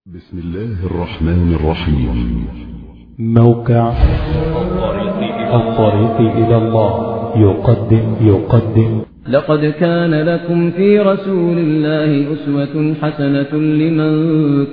بسم الله الرحمن الرحيم. موقع الطريق إلى الله يقدم لقد كان لكم في رسول الله أسوة حسنة لمن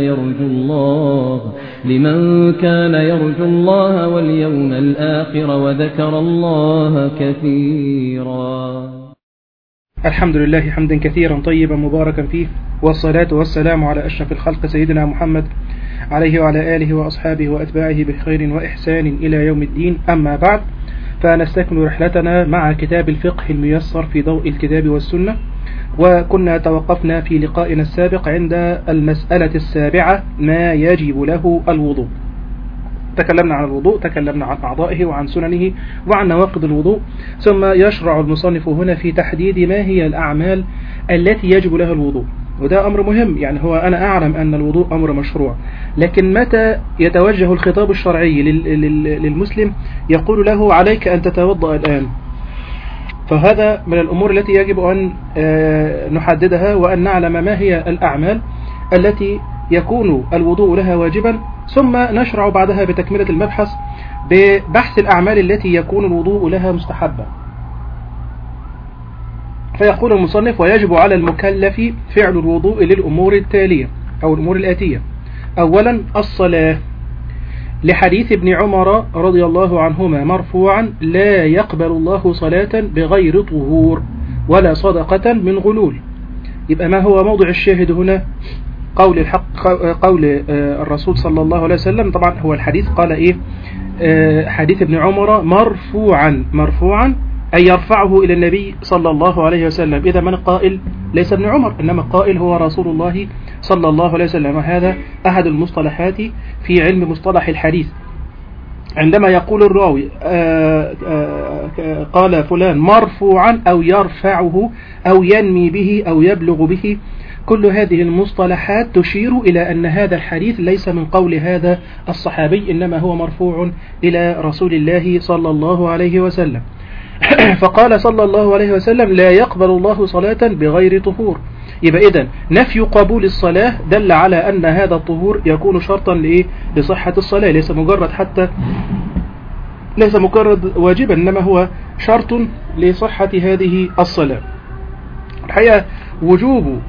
كان يرجو الله واليوم الآخر وذكر الله كثيرا. الحمد لله حمدا كثيرا طيبا مباركا فيه، والصلاة والسلام على أشرف الخلق سيدنا محمد عليه وعلى آله وأصحابه وأتباعه بخير وإحسان إلى يوم الدين. أما بعد، فنستكمل رحلتنا مع كتاب الفقه الميسر في ضوء الكتاب والسنة، وكنا توقفنا في لقائنا السابق عند المسألة السابعة: ما يجب له الوضوء. تكلمنا عن الوضوء، تكلمنا عن أعضائه وعن سننه وعن نواقض الوضوء، ثم يشرع المصنف هنا في تحديد ما هي الأعمال التي يجب لها الوضوء. وده أمر مهم، يعني هو أنا أعلم أن الوضوء أمر مشروع، لكن متى يتوجه الخطاب الشرعي للمسلم يقول له عليك أن تتوضأ الآن، فهذا من الأمور التي يجب أن نحددها، وأن نعلم ما هي الأعمال التي يكون الوضوء لها واجبا، ثم نشرع بعدها بتكملة المبحث ببحث الأعمال التي يكون الوضوء لها مستحبا. فيقول المصنف: ويجب على المكلف فعل الوضوء للأمور التالية أو الأمور الآتية. أولا الصلاة، لحديث ابن عمر رضي الله عنهما مرفوعا: لا يقبل الله صلاة بغير طهور ولا صدقة من غلول. يبقى ما هو موضع الشاهد هنا؟ قول الرسول صلى الله عليه وسلم. طبعا هو الحديث قال إيه؟ حديث ابن عمر مرفوعا أي يرفعه إلى النبي صلى الله عليه وسلم. إذا من القائل ليس ابن عمر، إنما القائل هو رسول الله صلى الله عليه وسلم. وهذا أحد المصطلحات في علم مصطلح الحديث، عندما يقول الراوي قال فلان مرفوعا أو يرفعه أو ينمي به أو يبلغ به، كل هذه المصطلحات تشير إلى أن هذا الحديث ليس من قول هذا الصحابي، إنما هو مرفوع إلى رسول الله صلى الله عليه وسلم. فقال صلى الله عليه وسلم: لا يقبل الله صلاة بغير طهور. يبقى إذن نفي قبول الصلاة دل على أن هذا الطهور يكون شرطا لصحة الصلاة، ليس مجرد واجبا، إنما هو شرط لصحة هذه الصلاة. الحقيقة وجوب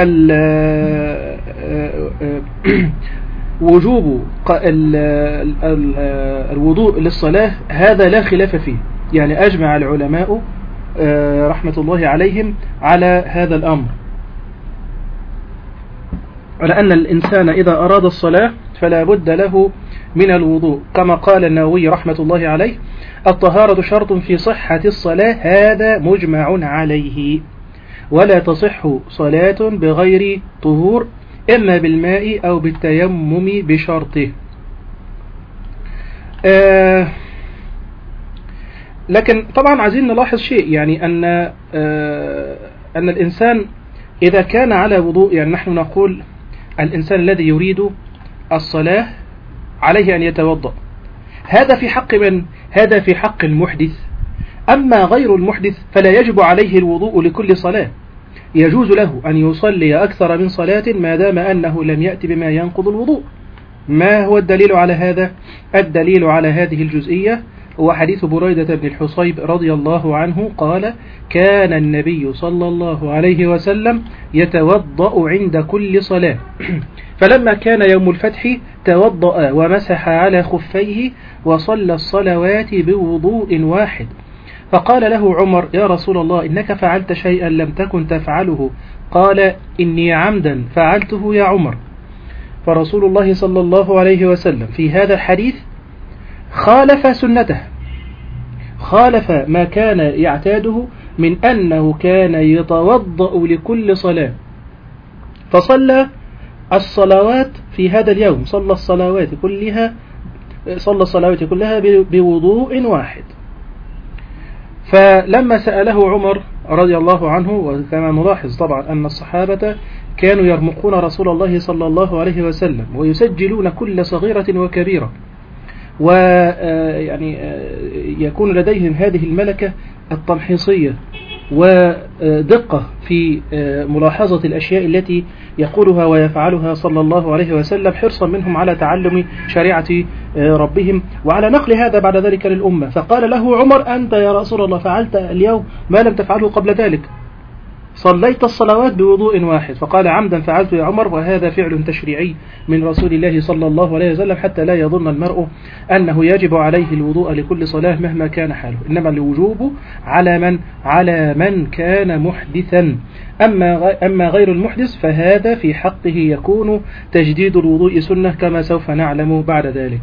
الوضوء للصلاة هذا لا خلاف فيه، يعني أجمع العلماء رحمة الله عليهم على هذا الأمر، على أن الإنسان إذا أراد الصلاة فلا بد له من الوضوء، كما قال النووي رحمة الله عليه: الطهارة شرط في صحة الصلاة، هذا مجمع عليه، ولا تصح صلاة بغير طهور إما بالماء أو بالتيمم بشرطه. لكن طبعا عايزين نلاحظ شيء، يعني أن الإنسان إذا كان على وضوء، يعني نحن نقول الإنسان الذي يريد الصلاة عليه أن يتوضأ، هذا في حق من؟ هذا في حق المحدث. أما غير المحدث فلا يجب عليه الوضوء لكل صلاة، يجوز له أن يصلي أكثر من صلاة ما دام أنه لم يأتي بما ينقض الوضوء. ما هو الدليل على هذا؟ الدليل على هذه الجزئية هو حديث بريدة بن الحصيب رضي الله عنه قال: كان النبي صلى الله عليه وسلم يتوضأ عند كل صلاة، فلما كان يوم الفتح توضأ ومسح على خفيه وصلى الصلوات بوضوء واحد، فقال له عمر: يا رسول الله، إنك فعلت شيئا لم تكن تفعله. قال: إني عمدا فعلته يا عمر. فرسول الله صلى الله عليه وسلم في هذا الحديث خالف سنته، خالف ما كان يعتاده من أنه كان يتوضأ لكل صلاة، فصلى الصلوات في هذا اليوم، صلى الصلوات كلها بوضوء واحد. فلما سأله عمر رضي الله عنه، وكما نلاحظ طبعا أن الصحابة كانوا يرمقون رسول الله صلى الله عليه وسلم ويسجلون كل صغيرة وكبيرة، ويعني يكون لديهم هذه الملكة التمحيصية ودقة في ملاحظة الأشياء التي يقولها ويفعلها صلى الله عليه وسلم، حرصا منهم على تعلم شريعة ربهم وعلى نقل هذا بعد ذلك للأمة. فقال له عمر: أنت يا رسول الله فعلت اليوم ما لم تفعله قبل ذلك، صليت الصلوات بوضوء واحد. فقال: عمدا فعلت يا عمر، وهذا فعل تشريعي من رسول الله صلى الله عليه وسلم، حتى لا يظن المرء أنه يجب عليه الوضوء لكل صلاة مهما كان حاله، إنما الوجوب على من كان محدثا. أما غير المحدث فهذا في حقه يكون تجديد الوضوء سنة، كما سوف نعلم بعد ذلك.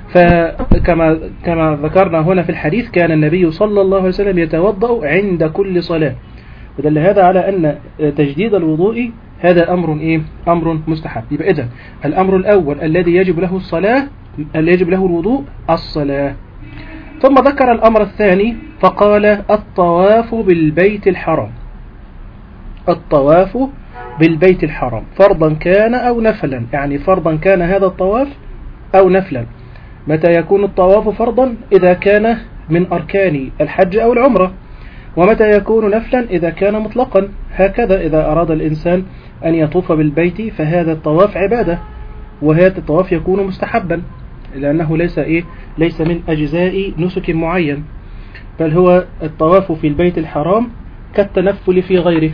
فكما ذكرنا هنا في الحديث، كان النبي صلى الله عليه وسلم يتوضأ عند كل صلاة، ودل هذا على أن تجديد الوضوء هذا أمر مستحب. يبقى إذن الأمر الأول الذي يجب له الوضوء الصلاة. ثم ذكر الأمر الثاني فقال: الطواف بالبيت الحرام. الطواف بالبيت الحرام فرضا كان أو نفلا، يعني فرضا كان هذا الطواف أو نفلا. متى يكون الطواف فرضا؟ إذا كان من أركان الحج أو العمرة. ومتى يكون نفلا؟ إذا كان مطلقا. هكذا إذا أراد الإنسان أن يطوف بالبيت فهذا الطواف عبادة، وهذا الطواف يكون مستحبا، لأنه ليس من أجزاء نسك معين، بل هو الطواف في البيت الحرام كالتنفل في غيره.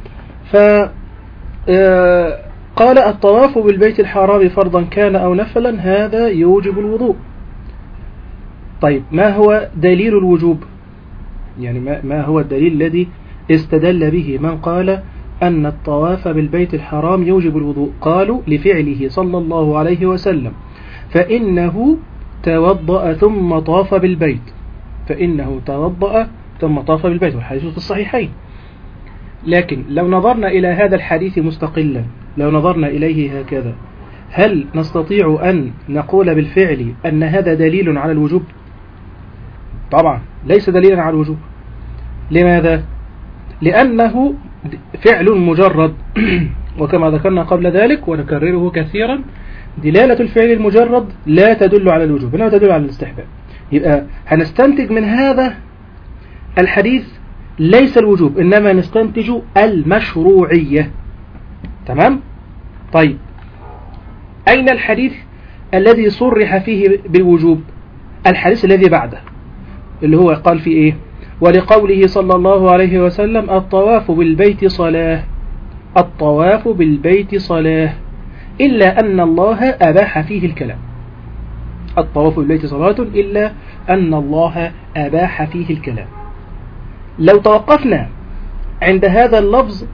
فقال: الطواف بالبيت الحرام فرضا كان أو نفلا، هذا يوجب الوضوء. طيب، ما هو دليل الوجوب؟ يعني ما هو الدليل الذي استدل به من قال أن الطواف بالبيت الحرام يوجب الوضوء؟ قالوا: لفعله صلى الله عليه وسلم، فإنه توضأ ثم طاف بالبيت. فإنه توضأ ثم طاف بالبيت، والحديث في الصحيحين. لكن لو نظرنا إلى هذا الحديث مستقلا، لو نظرنا إليه هكذا، هل نستطيع أن نقول بالفعل أن هذا دليل على الوجوب؟ طبعا ليس دليلا على الوجوب. لماذا؟ لأنه فعل مجرد وكما ذكرنا قبل ذلك ونكرره كثيرا، دلالة الفعل المجرد لا تدل على الوجوب، إنما تدل على الاستحباب. يبقى هنستنتج من هذا الحديث ليس الوجوب، إنما نستنتج المشروعية. تمام؟ طيب، أين الحديث الذي صرح فيه بالوجوب؟ الحديث الذي بعده، اللي هو قال فيه إيه؟ ولقوله صلى الله عليه وسلم: الطواف بالبيت صلاة. الطواف بالبيت صلاة، إلا أن الله أباح فيه الكلام. الطواف بالبيت صلاة إلا أن الله أباح فيه الكلام. لو توقفنا عند هذا اللفظ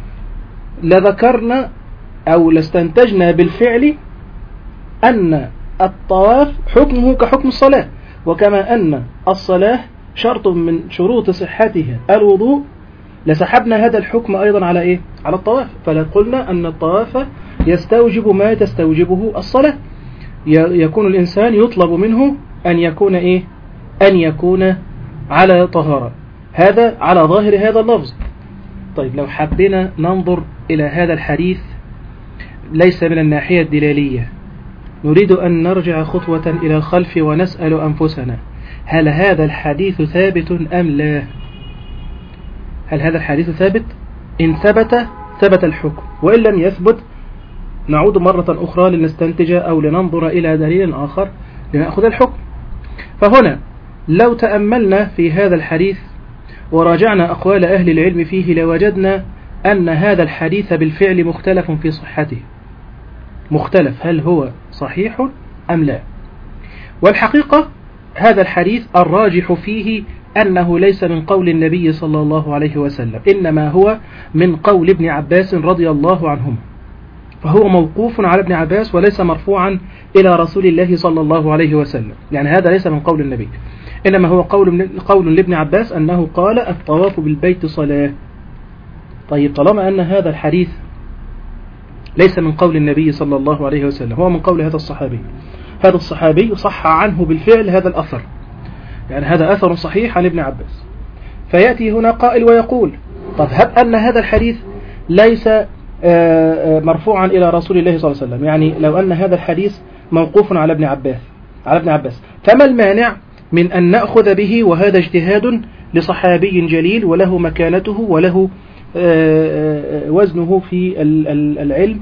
لذكرنا أو لاستنتجنا بالفعل أن الطواف حكمه كحكم الصلاة، وكما أن الصلاة شرط من شروط صحتها الوضوء، لسحبنا هذا الحكم أيضا على إيه؟ على الطواف. فلقلنا أن الطواف يستوجب ما تستوجبه الصلاة، يكون الإنسان يطلب منه أن يكون إيه؟ أن يكون على طهارة. هذا على ظاهر هذا اللفظ. طيب، لو حبينا ننظر إلى هذا الحديث ليس من الناحية الدلالية، نريد أن نرجع خطوة إلى الخلف ونسأل أنفسنا: هل هذا الحديث ثابت أم لا؟ هل هذا الحديث ثابت؟ إن ثبت الحكم، وإن لم يثبت نعود مرة أخرى لنستنتج أو لننظر إلى دليل آخر لنأخذ الحكم. فهنا لو تأملنا في هذا الحديث وراجعنا أقوال أهل العلم فيه لوجدنا أن هذا الحديث بالفعل مختلف في صحته. مختلف، هل هو صحيح أم لا؟ والحقيقة هذا الحديث الراجح فيه أنه ليس من قول النبي صلى الله عليه وسلم، إنما هو من قول ابن عباس رضي الله عنهما، فهو موقوف على ابن عباس وليس مرفوعا إلى رسول الله صلى الله عليه وسلم. يعني هذا ليس من قول النبي، إنما هو قول لابن عباس أنه قال: الطواف بالبيت صلاة. طيب، طالما أن هذا الحديث ليس من قول النبي صلى الله عليه وسلم، هو من قول هذا الصحابي. هذا الصحابي صح عنه بالفعل هذا الأثر، يعني هذا أثر صحيح عن ابن عباس. فيأتي هنا قائل ويقول: طب هب أن هذا الحديث ليس مرفوعا إلى رسول الله صلى الله عليه وسلم، يعني لو أن هذا الحديث موقوف على ابن عباس، فما المانع من أن نأخذ به وهذا اجتهاد لصحابي جليل وله مكانته وله وزنه في العلم،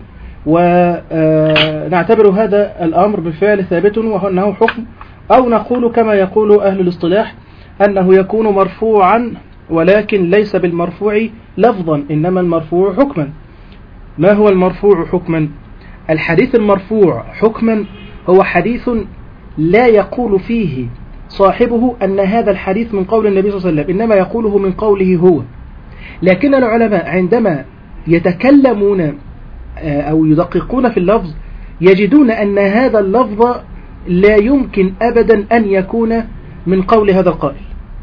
ونعتبر هذا الأمر بالفعل ثابت وأنه حكم، أو نقول كما يقول أهل الاصطلاح أنه يكون مرفوعا ولكن ليس بالمرفوع لفظا إنما المرفوع حكما. ما هو المرفوع حكما؟ الحديث المرفوع حكما هو حديث لا يقول فيه صاحبه أن هذا الحديث من قول النبي صلى الله عليه وسلم، إنما يقوله من قوله هو. لكن العلماء عندما يتكلمون أو يدققون في اللفظ يجدون أن هذا اللفظ لا يمكن أبدا أن يكون من قول هذا القائل.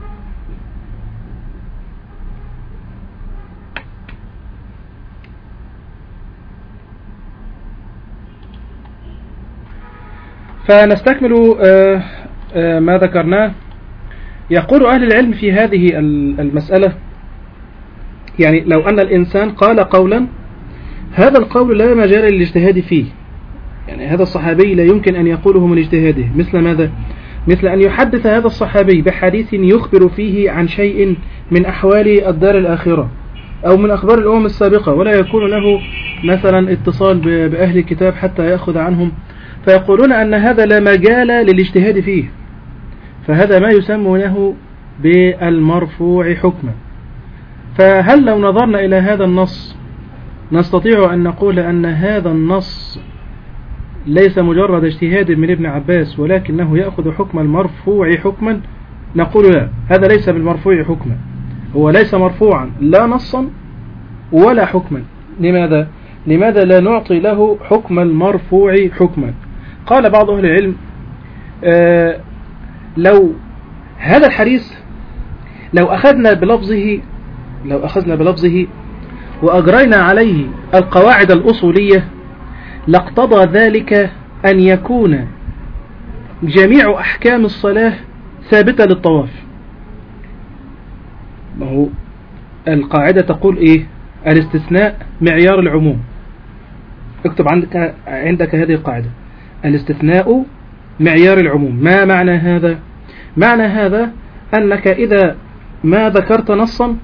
فنستكمل ما ذكرناه. يقول أهل العلم في هذه المسألة، يعني لو أن الإنسان قال قولا هذا القول لا مجال للاجتهاد فيه، يعني هذا الصحابي لا يمكن أن يقوله من اجتهاده، مثل ماذا؟ مثل أن يحدث هذا الصحابي بحديث يخبر فيه عن شيء من أحوال الدار الآخرة أو من أخبار الأمم السابقة، ولا يكون له مثلا اتصال بأهل الكتاب حتى يأخذ عنهم، فيقولون أن هذا لا مجال للاجتهاد فيه، فهذا ما يسمونه بالمرفوع حكما. فهل لو نظرنا إلى هذا النص نستطيع أن نقول أن هذا النص ليس مجرد اجتهاد من ابن عباس ولكنه يأخذ حكم المرفوع حكما؟ نقول لا، هذا ليس بالمرفوع حكما، هو ليس مرفوعا لا نصا ولا حكما. لماذا؟ لماذا لا نعطي له حكم المرفوع حكما؟ قال بعض أهل العلم لو هذا الحديث لو أخذنا بلفظه وأجرينا عليه القواعد الأصولية لاقتضى ذلك أن يكون جميع أحكام الصلاة ثابتة للطواف. ما هو القاعدة تقول إيه؟ الاستثناء معيار العموم. اكتب عندك هذه القاعدة، الاستثناء معيار العموم. ما معنى هذا؟ معنى هذا أنك إذا ما ذكرت نصا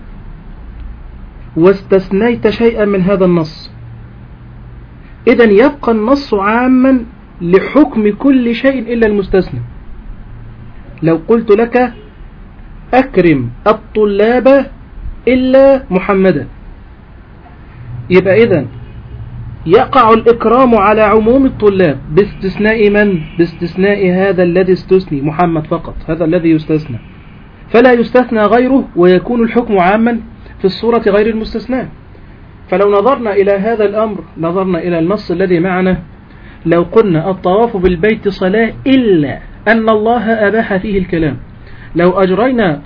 واستثنيت شيئا من هذا النص إذن يبقى النص عاما لحكم كل شيء إلا المستثنى. لو قلت لك أكرم الطلاب إلا محمدا، يبقى إذن يقع الإكرام على عموم الطلاب باستثناء من؟ باستثناء هذا الذي استثني، محمد فقط، هذا الذي يستثنى، فلا يستثنى غيره ويكون الحكم عاما في الصورة غير المستثنى. فلو نظرنا إلى هذا الأمر، نظرنا إلى النص الذي معنا، لو قلنا الطواف بالبيت صلاة إلا أن الله أباح فيه الكلام، لو أجرينا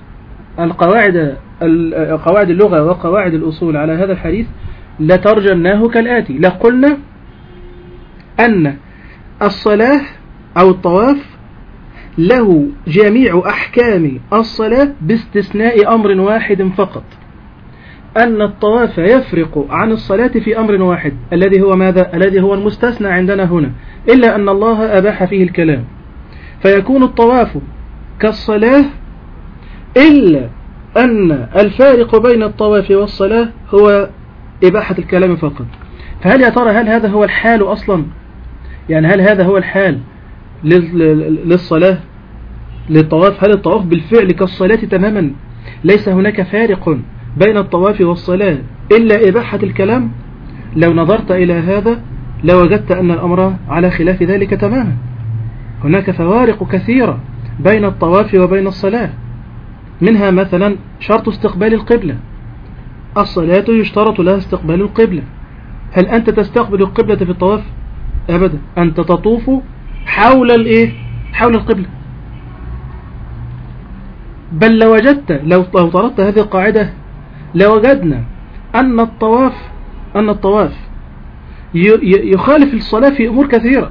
قواعد اللغة وقواعد الأصول على هذا الحديث لترجمناه كالآتي: لقلنا أن الصلاة أو الطواف له جميع أحكام الصلاة باستثناء أمر واحد فقط، أن الطواف يفرق عن الصلاة في أمر واحد الذي هو ماذا؟ الذي هو المستثنى عندنا هنا، إلا أن الله أباح فيه الكلام، فيكون الطواف كالصلاة، إلا أن الفارق بين الطواف والصلاة هو إباحة الكلام فقط. فهل يا ترى هل هذا هو الحال أصلا؟ يعني هل هذا هو الحال للصلاة للطواف؟ هل الطواف بالفعل كالصلاة تماما، ليس هناك فارق بين الطواف والصلاة إلا إباحة الكلام؟ لو نظرت إلى هذا لوجدت أن الأمر على خلاف ذلك تماما. هناك فوارق كثيرة بين الطواف وبين الصلاة، منها مثلا شرط استقبال القبلة. الصلاة يشترط لها استقبال القبلة، هل أنت تستقبل القبلة في الطواف؟ أبدا، أنت تطوف حول حول القبلة. بل لو طردت هذه القاعدة لوجدنا أن الطواف يخالف الصلاة في أمور كثيرة،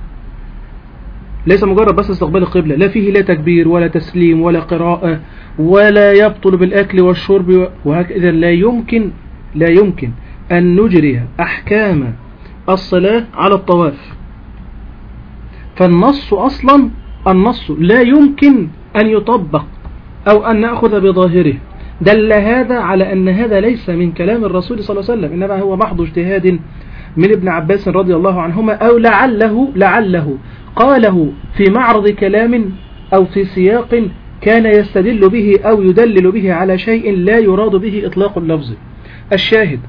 ليس مجرد بس استقبال القبلة، لا فيه لا تكبير ولا تسليم ولا قراءة، ولا يبطل بالأكل والشرب، وهكذا. لا يمكن أن نجري أحكام الصلاة على الطواف. فالنص أصلا لا يمكن أن يطبق أو أن نأخذ بظاهره، دل هذا على أن هذا ليس من كلام الرسول صلى الله عليه وسلم، إنما هو محض اجتهاد من ابن عباس رضي الله عنهما، أو لعله قاله في معرض كلام أو في سياق كان يستدل به أو يدلل به على شيء لا يراد به إطلاق اللفظ. الشاهد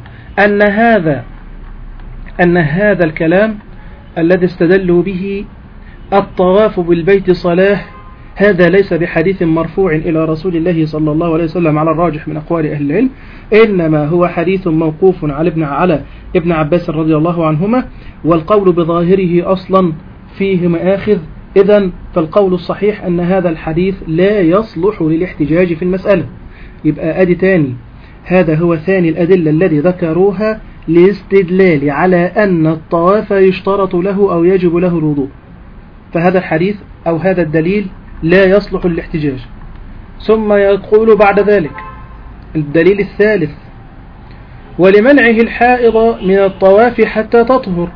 أن هذا الكلام الذي استدلوا به الطواف بالبيت صلاة، هذا ليس بحديث مرفوع إلى رسول الله صلى الله عليه وسلم على الراجح من أقوال أهل العلم، إنما هو حديث موقوف على ابن عباس رضي الله عنهما، والقول بظاهره أصلا فيه مآخذ. إذن فالقول الصحيح أن هذا الحديث لا يصلح للاحتجاج في المسألة. يبقى أدي تاني، هذا هو ثاني الأدلة الذي ذكروها لاستدلال على أن الطواف يشترط له أو يجب له الوضوء، فهذا الحديث أو هذا الدليل لا يصلح للاحتجاج. ثم يقول بعد ذلك الدليل الثالث: ولمنعه الحائض من الطواف حتى تطهر.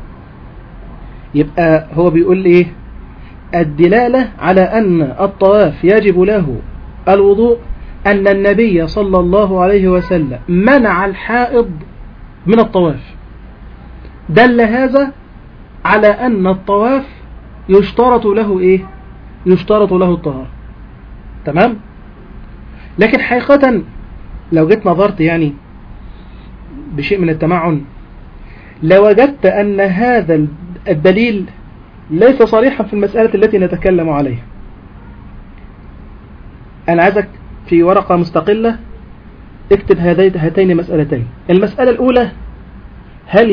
يبقى هو بيقول إيه؟ الدلالة على أن الطواف يجب له الوضوء أن النبي صلى الله عليه وسلم منع الحائض من الطواف، دل هذا على أن الطواف يشترط له إيه؟ يشترط له الطهارة. تمام؟ لكن حقيقة لو جيت نظرت يعني بشيء من التمعن لوجدت أن هذا الدليل ليس صريحا في المسألة التي نتكلم عليها. أنا عايزك في ورقة مستقلة اكتب هاتين المسألتين. المسألة الأولى: هل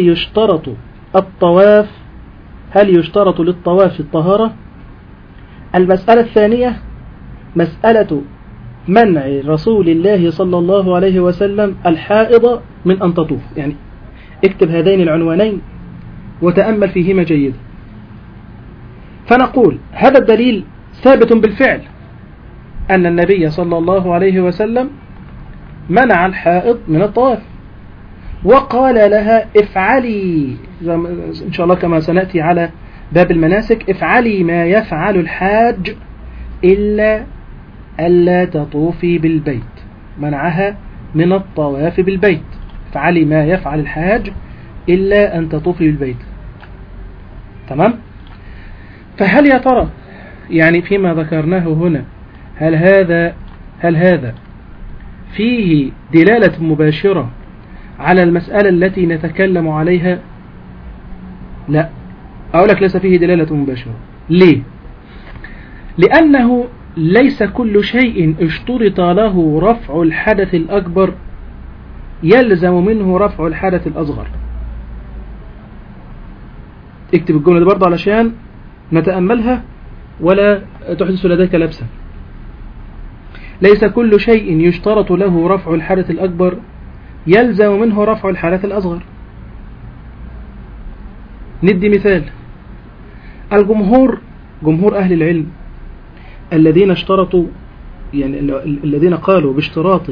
يشترط للطواف الطهارة؟ المسألة الثانية: مسألة منع رسول الله صلى الله عليه وسلم الحائض من أن تطوف. يعني اكتب هذين العنوانين وتأمل فيهما جيدا. فنقول هذا الدليل ثابت بالفعل أن النبي صلى الله عليه وسلم منع الحائض من الطواف، وقال لها افعلي إن شاء الله كما سنأتي على باب المناسك: افعلي ما يفعل الحاج إلا ألا تطوفي بالبيت. منعها من الطواف بالبيت. افعلي ما يفعل الحاج إلا أن تطوفي بالبيت. تمام؟ فهل يا ترى يعني فيما ذكرناه هنا هل هذا فيه دلالة مباشرة على المسألة التي نتكلم عليها؟ لا، أقول لك ليس فيه دلالة مباشرة. ليه؟ لأنه ليس كل شيء اشترط له رفع الحدث الأكبر يلزم منه رفع الحدث الأصغر. اكتب الجملة دي برضه علشان نتأملها ولا تحدث لديك لبسا. ليس كل شيء يشترط له رفع الحدث الأكبر يلزم منه رفع الحدث الأصغر. ندي مثال: جمهور أهل العلم الذين اشترطوا، يعني الذين قالوا باشتراط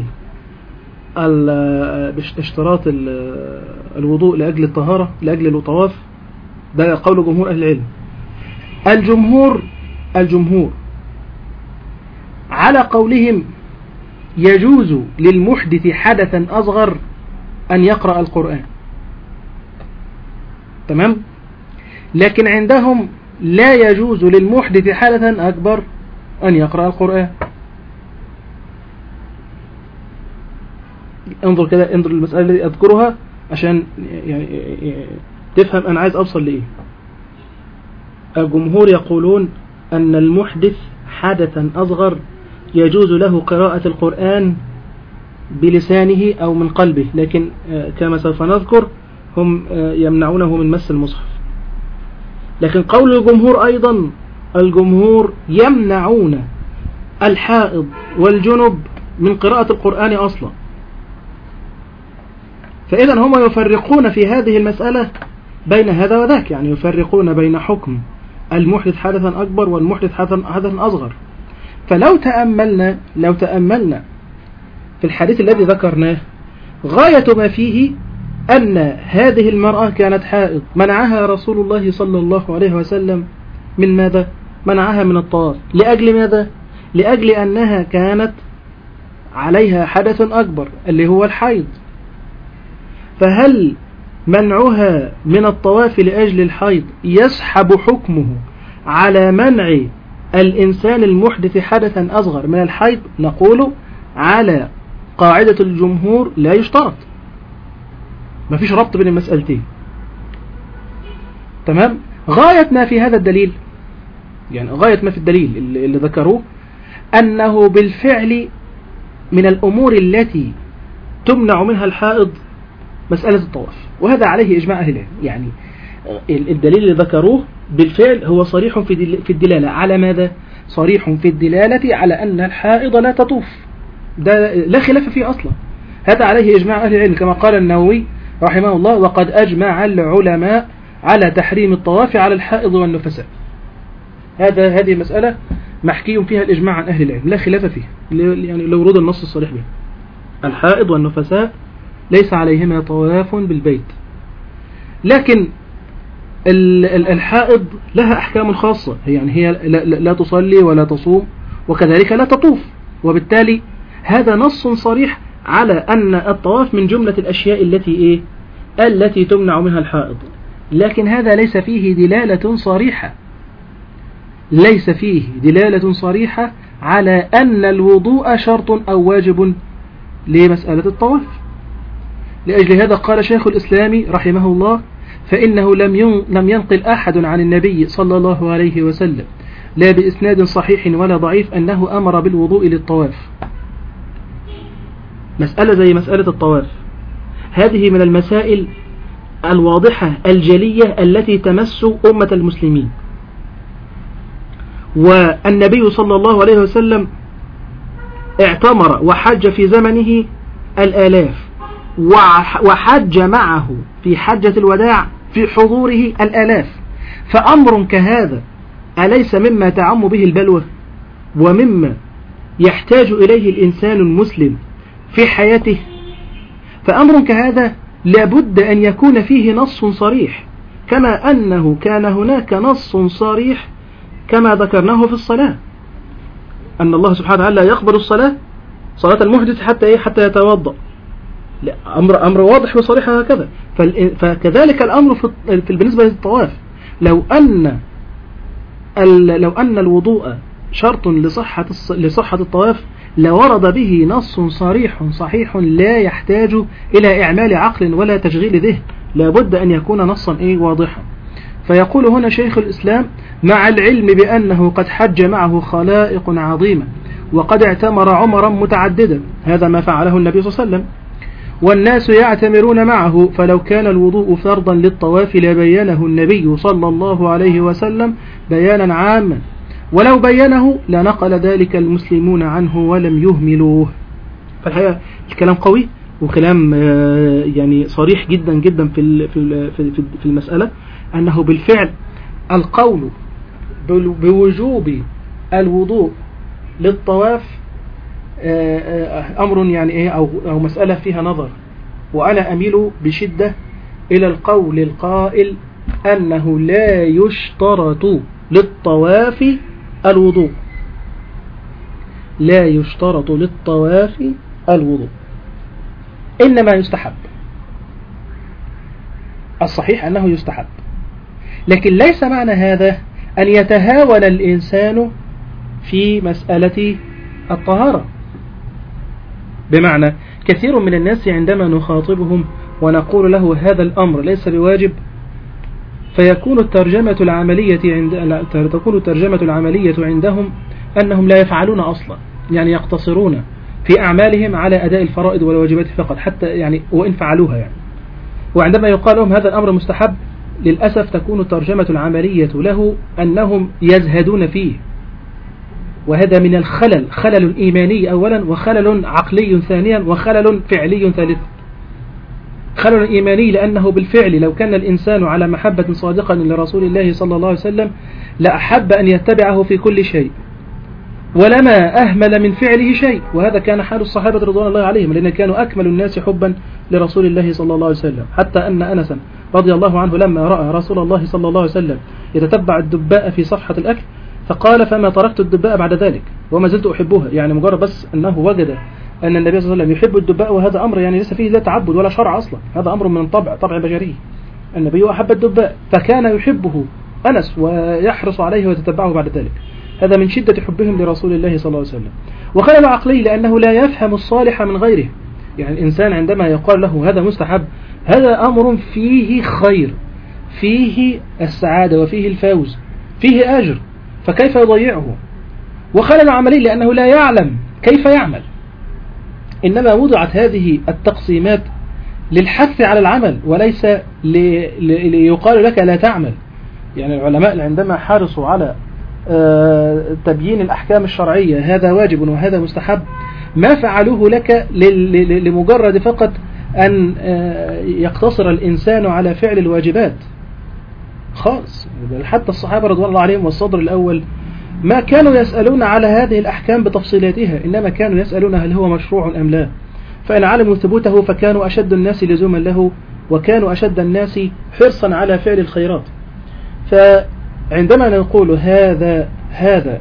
الوضوء لأجل الطهارة لأجل الطواف، ده قول جمهور أهل العلم. الجمهور على قولهم يجوز للمحدث حدثا أصغر أن يقرأ القرآن. تمام؟ لكن عندهم لا يجوز للمحدث حدثا أكبر أن يقرأ القرآن. انظر كده، انظر المسألة التي أذكرها عشان يعني تفهم أنا عايز أوصل لإيه. الجمهور يقولون أن المحدث حدثا أصغر يجوز له قراءة القرآن بلسانه أو من قلبه، لكن كما سوف نذكر هم يمنعونه من مس المصحف. لكن قول الجمهور أيضا، الجمهور يمنعون الحائض والجنب من قراءة القرآن أصلا. فإذا هم يفرقون في هذه المسألة بين هذا وذاك، يعني يفرقون بين حكم المحدث حدثا أكبر والمحدث حدثا أصغر. فلو تأملنا في الحديث الذي ذكرناه، غاية ما فيه أن هذه المرأة كانت حائض، منعها رسول الله صلى الله عليه وسلم من ماذا؟ منعها من الطواف. لأجل ماذا؟ لأجل أنها كانت عليها حدث أكبر اللي هو الحيض، فهل منعها من الطواف لأجل الحيض يسحب حكمه على منع الإنسان المحدث حدثا أصغر من الحيض؟ نقول على قاعدة الجمهور لا يشترط، ما فيش ربط بين المسألتين. تمام. غاية ما في هذا الدليل، يعني غاية ما في الدليل اللي ذكروه أنه بالفعل من الأمور التي تمنع منها الحائض مسألة الطواف، وهذا عليه إجماع أهل العلم. يعني الدليل اللي ذكروه بالفعل هو صريح في الدلالة على ماذا؟ صريح في الدلالة على أن الحائض لا تطوف، ده لا خلاف فيه أصلا، هذا عليه إجماع أهل العلم كما قال النووي رحمه الله: وقد أجمع العلماء على تحريم الطواف على الحائض والنفساء. هذه مسألة محكي فيها الإجماع عن أهل العلم لا خلاف فيه، يعني لو ورود النص الصريح به. الحائض والنفساء ليس عليهما طواف بالبيت، لكن الحائض لها أحكام خاصة، يعني هي لا تصلي ولا تصوم وكذلك لا تطوف، وبالتالي هذا نص صريح على أن الطواف من جملة الأشياء التي تمنع منها الحائض، لكن هذا ليس فيه دلالة صريحة، ليس فيه دلالة صريحة على أن الوضوء شرط أو واجب لمسألة الطواف. لأجل هذا قال شيخ الإسلام رحمه الله: فإنه لم ينقل أحد عن النبي صلى الله عليه وسلم لا بإسناد صحيح ولا ضعيف أنه أمر بالوضوء للطواف. مسألة زي مسألة الطواف هذه من المسائل الواضحة الجلية التي تمس أمة المسلمين، والنبي صلى الله عليه وسلم اعتمر وحج في زمنه الآلاف، وحج معه في حجة الوداع في حضوره الآلاف، فأمر كهذا أليس مما تعم به البلوى ومما يحتاج إليه الإنسان المسلم في حياته؟ فأمر كهذا لابد أن يكون فيه نص صريح، كما أنه كان هناك نص صريح كما ذكرناه في الصلاة، أن الله سبحانه وتعالى يقبل صلاة المحدث حتى يتوضأ، أمر واضح وصريح هكذا. فكذلك الأمر بالنسبة للطواف، لو أن الوضوء شرط لصحة الطواف لورد به نص صحيح لا يحتاج إلى إعمال عقل ولا تشغيل ذهن، لابد أن يكون نصا واضحا. فيقول هنا شيخ الإسلام: مع العلم بأنه قد حج معه خلائق عظيمة وقد اعتمر عمرا متعددا، هذا ما فعله النبي صلى الله عليه وسلم، والناس يعتمرون معه، فلو كان الوضوء فرضا للطواف لبينه النبي صلى الله عليه وسلم بيانا عاما، ولو بينه لنقل ذلك المسلمون عنه ولم يهملوه. فالحقيقة الكلام قوي وكلام يعني صريح جدا جدا في المسألة، أنه بالفعل القول بوجوب الوضوء للطواف أمر يعني أو مسألة فيها نظر، وأنا أميل بشدة إلى القول القائل أنه لا يشترط للطواف الوضوء، لا يشترط للطواف الوضوء، إنما يستحب. الصحيح أنه يستحب، لكن ليس معنى هذا أن يتهاون الإنسان في مسألة الطهارة. بمعنى كثير من الناس عندما نخاطبهم ونقول له هذا الأمر ليس بواجب، فيكون الترجمة العملية عندهم أنهم لا يفعلون أصلا، يعني يقتصرون في أعمالهم على أداء الفرائض والواجبات فقط، حتى يعني وإن فعلوها يعني. وعندما يقال لهم هذا الأمر مستحب، للأسف تكون الترجمة العملية له أنهم يزهدون فيه، وهذا من الخلل، خلل إيماني أولا، وخلل عقلي ثانيا، وخلل فعلي ثالثا. خلل إيماني لأنه بالفعل لو كان الإنسان على محبة صادقة لرسول الله صلى الله عليه وسلم لأحب أن يتبعه في كل شيء ولما أهمل من فعله شيء، وهذا كان حال الصحابة رضوان الله عليهم، لأن كانوا أكمل الناس حبا لرسول الله صلى الله عليه وسلم، حتى أن أنسا رضي الله عنه لما رأى رسول الله صلى الله عليه وسلم يتتبع الدباء في صفحة الأكل فقال: فما تركت الدباء بعد ذلك، وما زلت أحبها، يعني مجرد بس أنه وجد أن النبي صلى الله عليه وسلم يحب الدباء، وهذا أمر يعني ليس فيه لا تعبد ولا شرع أصلا، هذا أمر من طبع بشري. النبي أحب الدباء فكان يحبه أنس ويحرص عليه ويتتبعه بعد ذلك، هذا من شدة حبهم لرسول الله صلى الله عليه وسلم. وخلل عقلي لأنه لا يفهم الصالح من غيره، يعني الإنسان عندما يقال له هذا مستحب، هذا أمر فيه خير، فيه السعادة وفيه الفوز، فيه أجر، فكيف يضيعه؟ وخلل عملي لأنه لا يعلم كيف يعمل، إنما وضعت هذه التقسيمات للحث على العمل وليس ليقال لك لا تعمل. يعني العلماء عندما حرصوا على تبيين الأحكام الشرعية، هذا واجب وهذا مستحب، ما فعلوه لك لمجرد فقط أن يقتصر الإنسان على فعل الواجبات خالص. حتى الصحابة رضوان الله عليهم والصدر الأول ما كانوا يسألون على هذه الأحكام بتفصيلاتها، إنما كانوا يسألون هل هو مشروع أم لا، فإن علموا ثبوته فكانوا أشد الناس لزوما له، وكانوا أشد الناس حرصا على فعل الخيرات. فعندما نقول هذا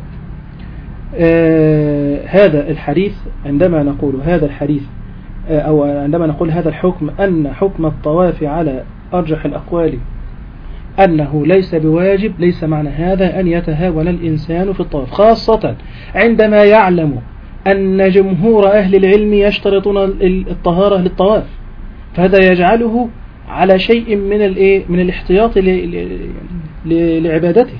الحديث، عندما نقول هذا الحديث أو عندما نقول هذا الحكم، أن حكم الطواف على أرجح الأقوال أنه ليس بواجب، ليس معنى هذا أن يتهاون الإنسان في الطواف، خاصة عندما يعلم أن جمهور أهل العلم يشترطون الطهارة للطواف، فهذا يجعله على شيء من الاحتياط لعبادته،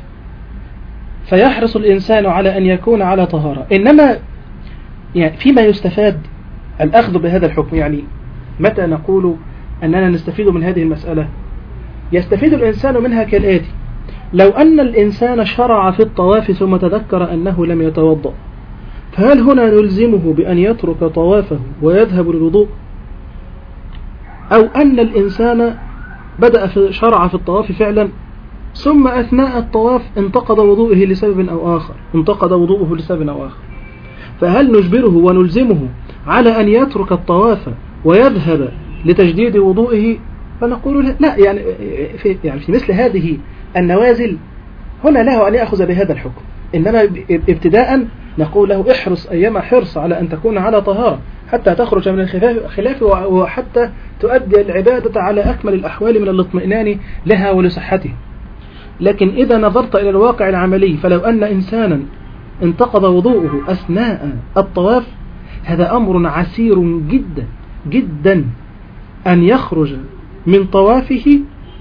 فيحرص الإنسان على أن يكون على طهارة. إنما يعني فيما يستفاد الأخذ بهذا الحكم، يعني متى نقول أننا نستفيد من هذه المسألة؟ يستفيد الإنسان منها كالآتي: لو أن الإنسان شرع في الطواف ثم تذكر أنه لم يتوضأ، فهل هنا نلزمه بأن يترك طوافه ويذهب للوضوء؟ أو أن الإنسان شرع في الطواف فعلا ثم أثناء الطواف انتقض وضوءه لسبب أو آخر، فهل نجبره ونلزمه على أن يترك الطواف ويذهب لتجديد وضوئه؟ فنقول لا، يعني في مثل هذه النوازل هنا له أن يأخذ بهذا الحكم. إنما ابتداء نقول له احرص أيما حرص على أن تكون على طهارة حتى تخرج من الخلاف وحتى تؤدي العبادة على أكمل الأحوال من الاطمئنان لها ولصحتها. لكن إذا نظرت إلى الواقع العملي، فلو أن إنسانا انتقض وضوءه أثناء الطواف، هذا أمر عسير جدا جدا أن يخرج من طوافه،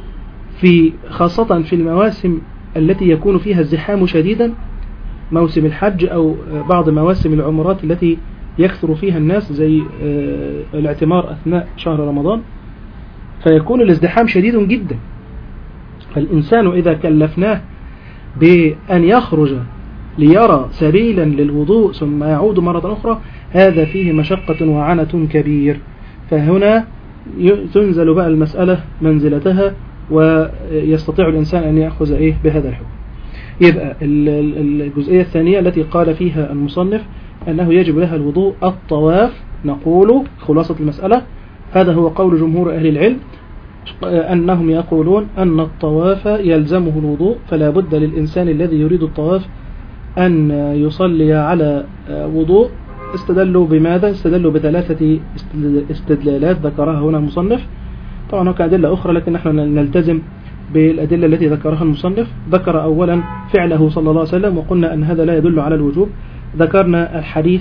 خاصة في المواسم التي يكون فيها الزحام شديدا، موسم الحج أو بعض مواسم العمرات التي يكثر فيها الناس زي الاعتمار أثناء شهر رمضان، فيكون الازدحام شديد جدا. فالإنسان إذا كلفناه بأن يخرج ليرى سبيلا للوضوء ثم يعود مرة أخرى، هذا فيه مشقة وعنة كبير. فهنا تنزل بقى المسألة منزلتها، ويستطيع الإنسان أن يأخذ بهذا الحكم. يبقى الجزئية الثانية التي قال فيها المصنف أنه يجب لها الوضوء الطواف، نقول خلاصة المسألة هذا هو قول جمهور أهل العلم، أنهم يقولون أن الطواف يلزمه الوضوء، فلا بد للإنسان الذي يريد الطواف أن يصلي على وضوء. استدلوا بماذا؟ استدلوا بثلاثة استدلالات ذكرها هنا المصنف. طبعا هناك أدلة أخرى لكن نحن نلتزم بالأدلة التي ذكرها المصنف. ذكر أولا فعله صلى الله عليه وسلم، وقلنا أن هذا لا يدل على الوجوب. ذكرنا الحديث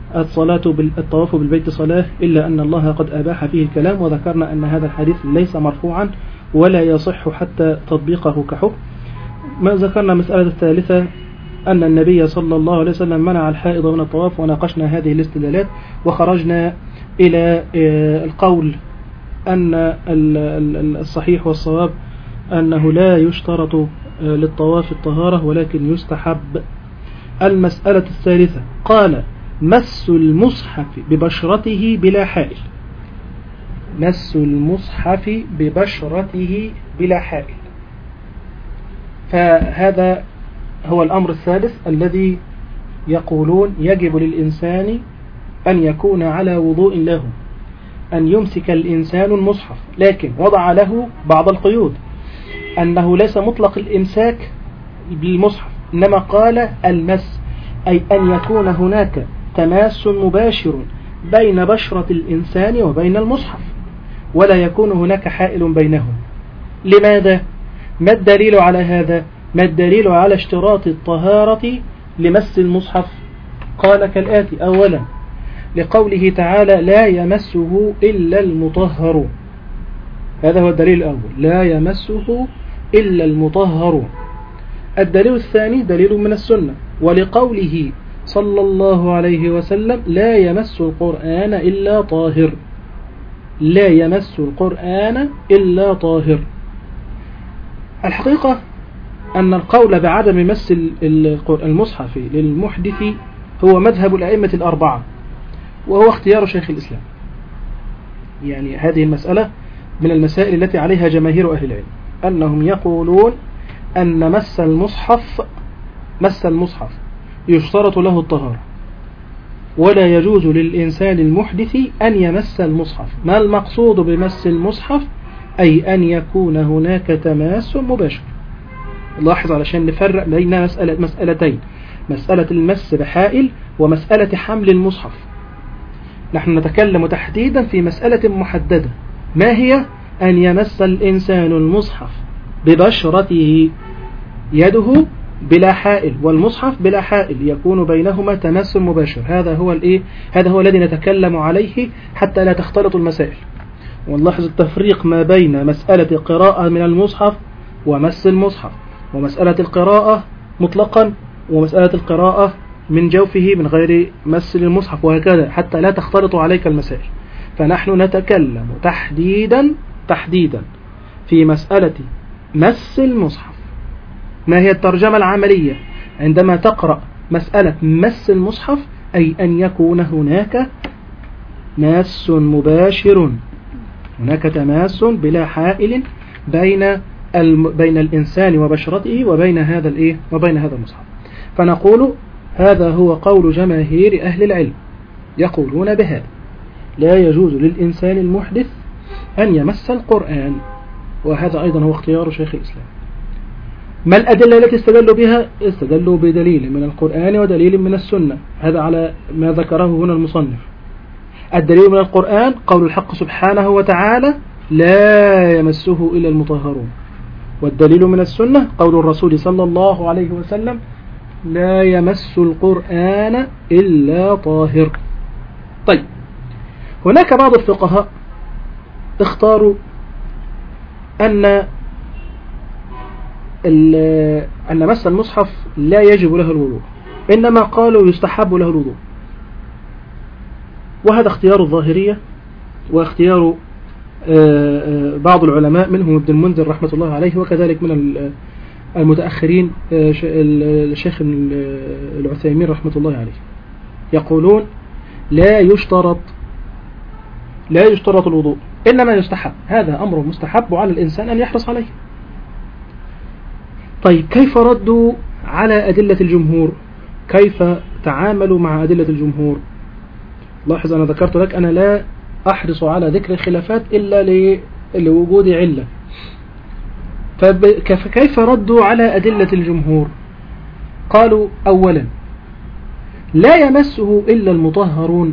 الطواف بالبيت صلاة إلا أن الله قد أباح فيه الكلام، وذكرنا أن هذا الحديث ليس مرفوعا ولا يصح حتى تطبيقه كحكم. ما ذكرنا مسألة الثالثة أن النبي صلى الله عليه وسلم منع الحائض من الطواف، وناقشنا هذه الاستدلالات وخرجنا إلى القول أن الصحيح والصواب أنه لا يشترط للطواف الطهارة ولكن يستحب. المسألة الثالثة قال مس المصحف ببشرته بلا حائل. مس المصحف ببشرته بلا حائل، فهذا هو الأمر الثالث الذي يقولون يجب للإنسان أن يكون على وضوء له، أن يمسك الإنسان المصحف، لكن وضع له بعض القيود، أنه ليس مطلق الإمساك بالمصحف، إنما قال المس، أي أن يكون هناك تماس مباشر بين بشرة الإنسان وبين المصحف، ولا يكون هناك حائل بينهم. لماذا؟ ما الدليل على هذا؟ ما الدليل على اشتراط الطهارة لمس المصحف؟ قال كالآتي: أولا لقوله تعالى: لا يمسه إلا المطهرون. هذا هو الدليل الأول، لا يمسه إلا المطهرون. الدليل الثاني دليل من السنة، ولقوله صلى الله عليه وسلم: لا يمس القرآن إلا طاهر. لا يمس القرآن إلا طاهر. الحقيقة أن القول بعدم مس المصحف للمحدث هو مذهب الأئمة الأربعة، وهو اختيار شيخ الإسلام. يعني هذه المسألة من المسائل التي عليها جماهير أهل العلم، أنهم يقولون أن مس المصحف يشترط له الطهارة، ولا يجوز للإنسان المحدث أن يمس المصحف. ما المقصود بمس المصحف؟ أي أن يكون هناك تماس مباشر. لاحظ علشان نفرق بين مسألتين: مسألة المس بحائل ومسألة حمل المصحف. نحن نتكلم تحديدا في مسألة محددة، ما هي؟ أن يمس الإنسان المصحف ببشرته، يده بلا حائل والمصحف بلا حائل، يكون بينهما تماس مباشر. هذا هو الذي نتكلم عليه حتى لا تختلط المسائل. ونلاحظ التفريق ما بين مسألة قراءة من المصحف ومس المصحف، ومسألة القراءة مطلقا ومسألة القراءة من جوفه من غير مس للمصحف، وهكذا حتى لا تختلط عليك المسائل. فنحن نتكلم تحديدا في مسألة مس المصحف. ما هي الترجمة العملية عندما تقرأ مسألة مس المصحف؟ أي أن يكون هناك ماس مباشر، هناك تماس بلا حائل بين الإنسان وبشرته وبين هذا المصحف. فنقول هذا هو قول جماهير أهل العلم، يقولون بهذا: لا يجوز للإنسان المحدث أن يمس القرآن. وهذا أيضا هو اختيار شيخ الإسلام. ما الأدلة التي استدلوا بها؟ استدلوا بدليل من القرآن ودليل من السنة. هذا على ما ذكره هنا المصنف. الدليل من القرآن قول الحق سبحانه وتعالى: لا يمسه إلا المطهرون. والدليل من السنة قول الرسول صلى الله عليه وسلم: لا يمس القرآن إلا طاهر. طيب، هناك بعض الفقهاء اختاروا أن مس المصحف لا يجب له الوضوء، إنما قالوا يستحب له الوضوء. وهذا اختيار الظاهرية واختيار بعض العلماء منهم ابن المنذر رحمة الله عليه، وكذلك من المتأخرين الشيخ العثيمين رحمة الله عليه. يقولون لا يشترط الوضوء، إنما يستحب. هذا أمر مستحب على الإنسان أن يحرص عليه. طيب، كيف ردوا على أدلة الجمهور؟ كيف تعاملوا مع أدلة الجمهور؟ لاحظ أنا ذكرت لك أنا لا أحرص على ذكر الخلافات إلا لوجود علة. فكيف ردوا على أدلة الجمهور؟ قالوا: أولا لا يمسه إلا المطهرون.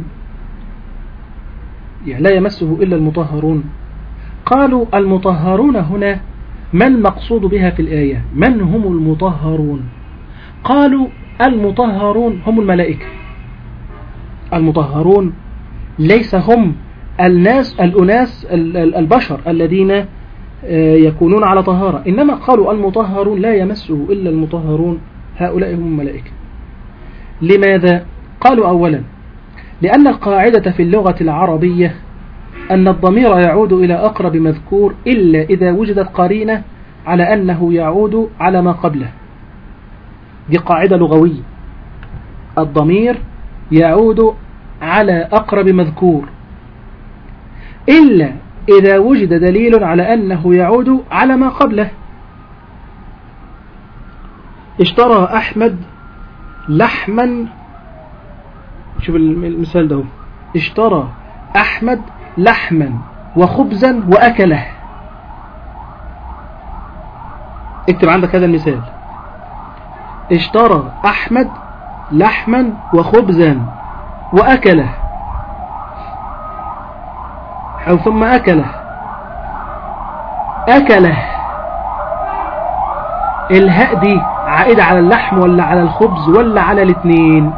يعني لا يمسه إلا المطهرون. قالوا: المطهرون هنا ما المقصود بها في الآية؟ من هم المطهرون؟ قالوا: المطهرون هم الملائكة. المطهرون ليس هم الأناس البشر الذين يكونون على طهارة، إنما قالوا المطهرون لا يمسه إلا المطهرون، هؤلاء هم الملائكة. لماذا؟ قالوا: أولا لأن القاعدة في اللغة العربية أن الضمير يعود إلى أقرب مذكور إلا إذا وجدت قرينة على أنه يعود على ما قبله. دي قاعدة لغوية، الضمير يعود على أقرب مذكور إلا إذا وجد دليل على أنه يعود على ما قبله. اشترى أحمد لحما، شوف المثال ده، اشترى أحمد لحما وخبزا وأكله. اكتب عندك هذا المثال: اشترى أحمد لحما وخبزا وأكله، أو ثم أكله. الهاء دي عائدة على اللحم ولا على الخبز ولا على الاثنين؟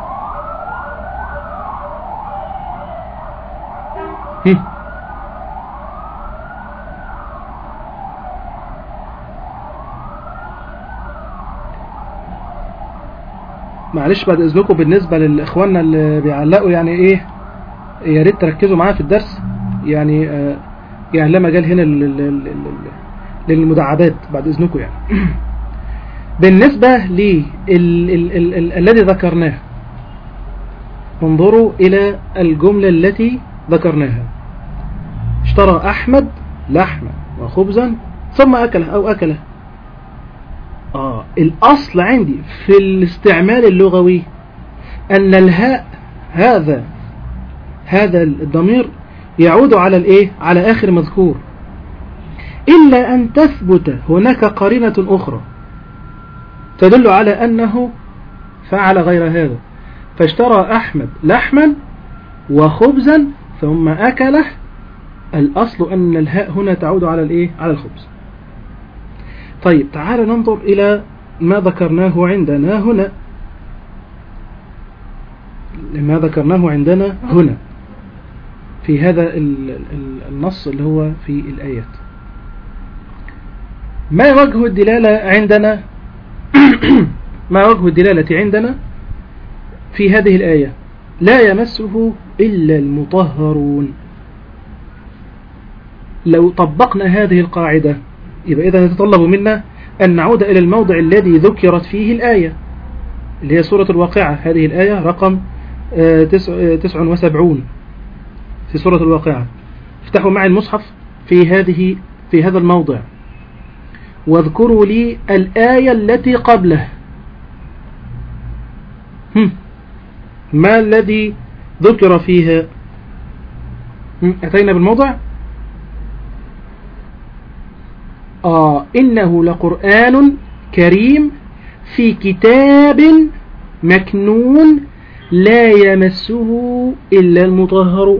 معلش بعد اذنكم بالنسبة للاخواننا اللي بيعلقوا، يعني ايه، يا ريت تركزوا معايا في الدرس، يعني لا مجال هنا للمداعبات بعد اذنكم. يعني بالنسبة الذي ذكرناه، انظروا الى الجملة التي ذكرناها: اشترى احمد لحما وخبزا ثم اكله او اكله. الأصل عندي في الاستعمال اللغوي أن الهاء هذا الضمير يعود على الإيه؟ على آخر مذكور، إلا أن تثبت هناك قرينة أخرى تدل على أنه فعل غير هذا. فاشترى أحمد لحما وخبزا ثم أكله، الأصل أن الهاء هنا تعود على الإيه؟ على الخبز. طيب تعال ننظر إلى ما ذكرناه عندنا هنا، ما ذكرناه عندنا هنا في هذا النص اللي هو في الآيات. ما وجه الدلالة عندنا ما وجه الدلالة عندنا في هذه الآية؟ لا يمسه إلا المطهرون. لو طبقنا هذه القاعدة يبقى إذا يتطلب منا أن نعود إلى الموضع الذي ذكرت فيه الآية، اللي هي سورة الواقعة. هذه الآية رقم 79 في سورة الواقعة. افتحوا معي المصحف في هذا الموضع واذكروا لي الآية التي قبله. ما الذي ذكر فيها؟ أتينا بالموضع. إنه لقرآن كريم في كتاب مكنون لا يمسه إلا المطهر.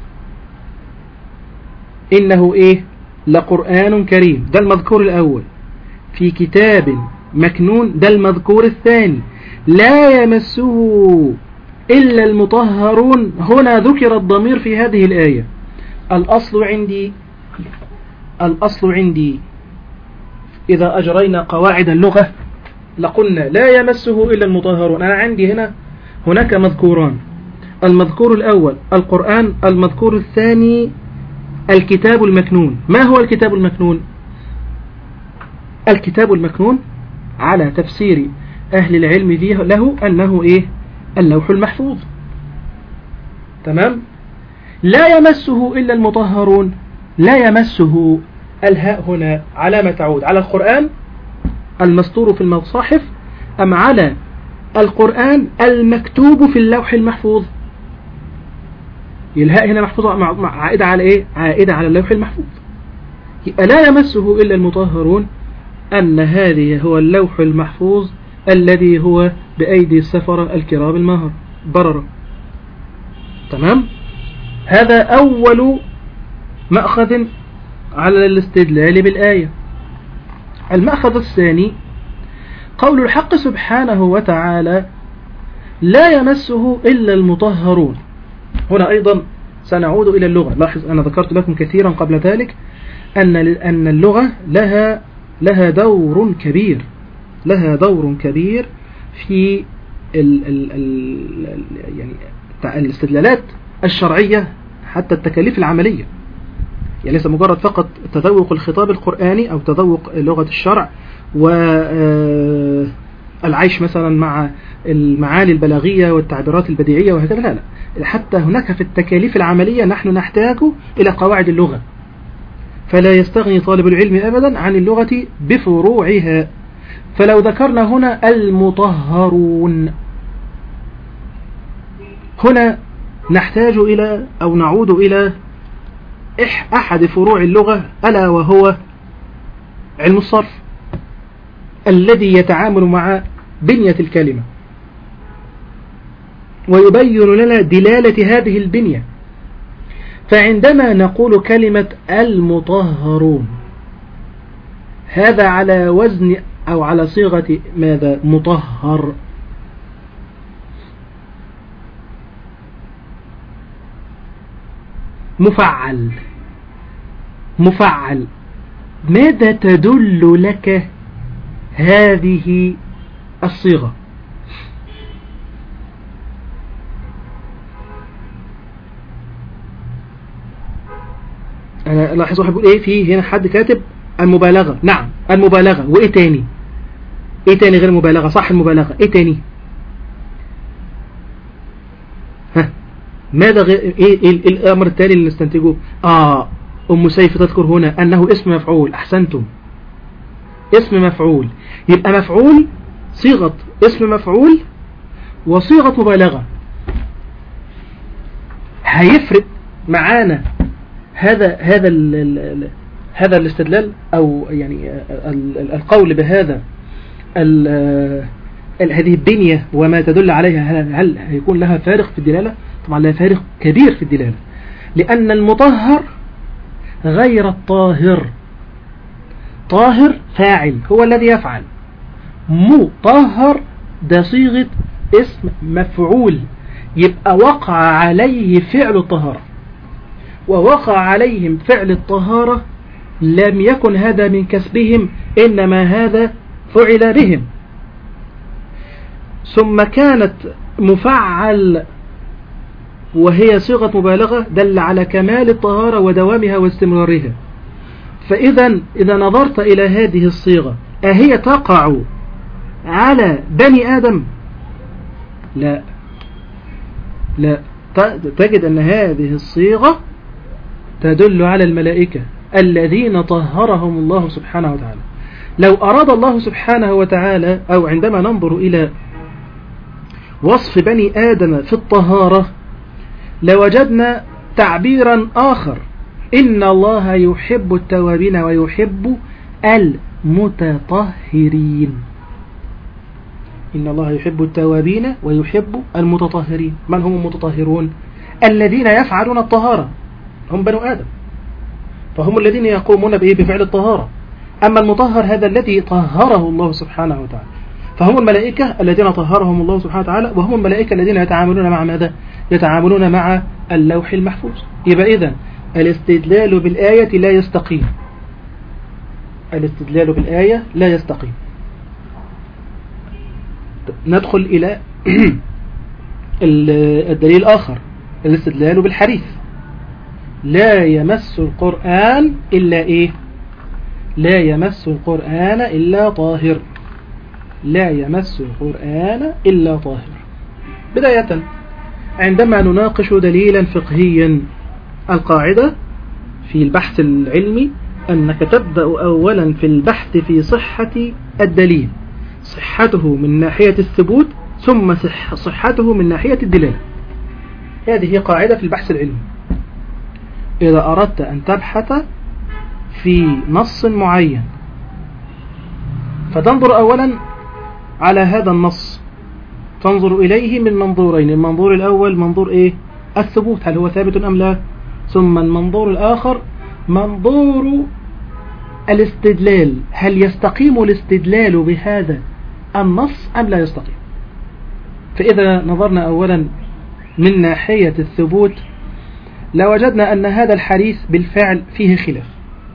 إنه إيه؟ لقرآن كريم، ده المذكور الأول. في كتاب مكنون، ده المذكور الثاني. لا يمسه إلا المطهرون، هنا ذكر الضمير في هذه الآية. الأصل عندي إذا أجرينا قواعد اللغة لقلنا لا يمسه إلا المطهرون. أنا عندي هناك مذكوران: المذكور الأول القرآن، المذكور الثاني الكتاب المكنون. ما هو الكتاب المكنون؟ الكتاب المكنون على تفسير أهل العلم له أنه إيه؟ اللوح المحفوظ. تمام؟ لا يمسه إلا المطهرون، لا يمسه، الهاء هنا على ما تعود؟ على القرآن المسطور في المصاحف أم على القرآن المكتوب في اللوح المحفوظ؟ الهاء هنا محفوظة عائدة على إيه؟ عائدة على اللوح المحفوظ. لا يمسه إلا المطهرون، أن هذه هو اللوح المحفوظ الذي هو بأيدي السفرة الكرام البررة. تمام؟ هذا أول مأخذ على الاستدلال بالآية. المأخذ الثاني قول الحق سبحانه وتعالى: لا يمسه إلا المطهرون. هنا أيضا سنعود إلى اللغة. لاحظ أنا ذكرت لكم كثيرا قبل ذلك أن اللغة لها دور كبير، في يعني الاستدلالات الشرعية، حتى التكاليف العملية. يعني ليس مجرد فقط تذوق الخطاب القرآني أو تذوق لغة الشرع والعيش مثلا مع المعاني البلاغية والتعبيرات البديعية وهكذا. لا، حتى هناك في التكاليف العملية نحن نحتاج إلى قواعد اللغة، فلا يستغني طالب العلم أبدا عن اللغة بفروعها. فلو ذكرنا هنا المطهرون، هنا نحتاج إلى أو نعود إلى أحد فروع اللغة، ألا وهو علم الصرف الذي يتعامل مع بنية الكلمة. ويبين لنا دلالة هذه البنية. فعندما نقول كلمة المطهرون هذا على وزن أو على صيغة ماذا؟ مطهر. مفعل. مفعل. ماذا تدل لك هذه الصيغة؟ أنا لاحظ واحد بيقول إيه فيه هنا، حد كاتب المبالغة. نعم المبالغة. وإيه تاني؟ إيه تاني غير المبالغة؟ صح المبالغة. إيه تاني؟ ها ماذا غير إيه الأمر التالي اللي نستنتجه؟ أم سيف تذكر هنا أنه اسم مفعول. أحسنتم، اسم مفعول. يبقى مفعول صيغة اسم مفعول وصيغة مبالغة. هيفرق معانا هذا الاستدلال أو يعني القول بهذا هذه البنية وما تدل عليها، هل هيكون لها فارق في الدلالة؟ طبعا لها فارق كبير في الدلالة، لأن المطهر غير الطاهر. طاهر فاعل هو الذي يفعل، مطهر ده صيغة اسم مفعول، يبقى وقع عليه فعل الطهارة، ووقع عليهم فعل الطهارة لم يكن هذا من كسبهم، إنما هذا فعل بهم. ثم كانت مفعل وهي صيغة مبالغة دل على كمال الطهارة ودوامها واستمرارها. إذا نظرت إلى هذه الصيغة أهي تقع على بني آدم؟ لا، تجد أن هذه الصيغة تدل على الملائكة الذين طهرهم الله سبحانه وتعالى. لو أراد الله سبحانه وتعالى، أو عندما ننظر إلى وصف بني آدم في الطهارة لوجدنا تعبيرا آخر: إن الله يحب التوابين ويحب المتطهرين. إن الله يحب التوابين ويحب المتطهرين. من هم المتطهرون؟ الذين يفعلون الطهارة، هم بنو آدم، فهم الذين يقومون بفعل الطهارة. أما المطهر هذا الذي طهره الله سبحانه وتعالى، فهم الملائكة الذين طهرهم الله سبحانه وتعالى، وهم الملائكة الذين يتعاملون مع ماذا؟ يتعاملون مع اللوح المحفوظ. يبقى إذن الاستدلال بالآية لا يستقيم. الاستدلال بالآية لا يستقيم. ندخل إلى الدليل الآخر، الاستدلال بالحديث. لا يمس القرآن إلا إيه؟ لا يمس القرآن إلا طاهر. لا يمس القرآن إلا طاهر. بداية عندما نناقش دليلا فقهيا، القاعدة في البحث العلمي أنك تبدأ أولا في البحث في صحة الدليل، صحته من ناحية الثبوت، ثم صحته من ناحية الدلالة. هذه هي قاعدة في البحث العلمي. إذا أردت أن تبحث في نص معين فتنظر أولا على هذا النص، تنظر إليه من منظورين: المنظور الأول منظور إيه؟ الثبوت، هل هو ثابت أم لا؟ ثم المنظور الآخر منظور الاستدلال، هل يستقيم الاستدلال بهذا النص أم لا يستقيم؟ فإذا نظرنا أولا من ناحية الثبوت لوجدنا أن هذا الحديث بالفعل فيه خلاف.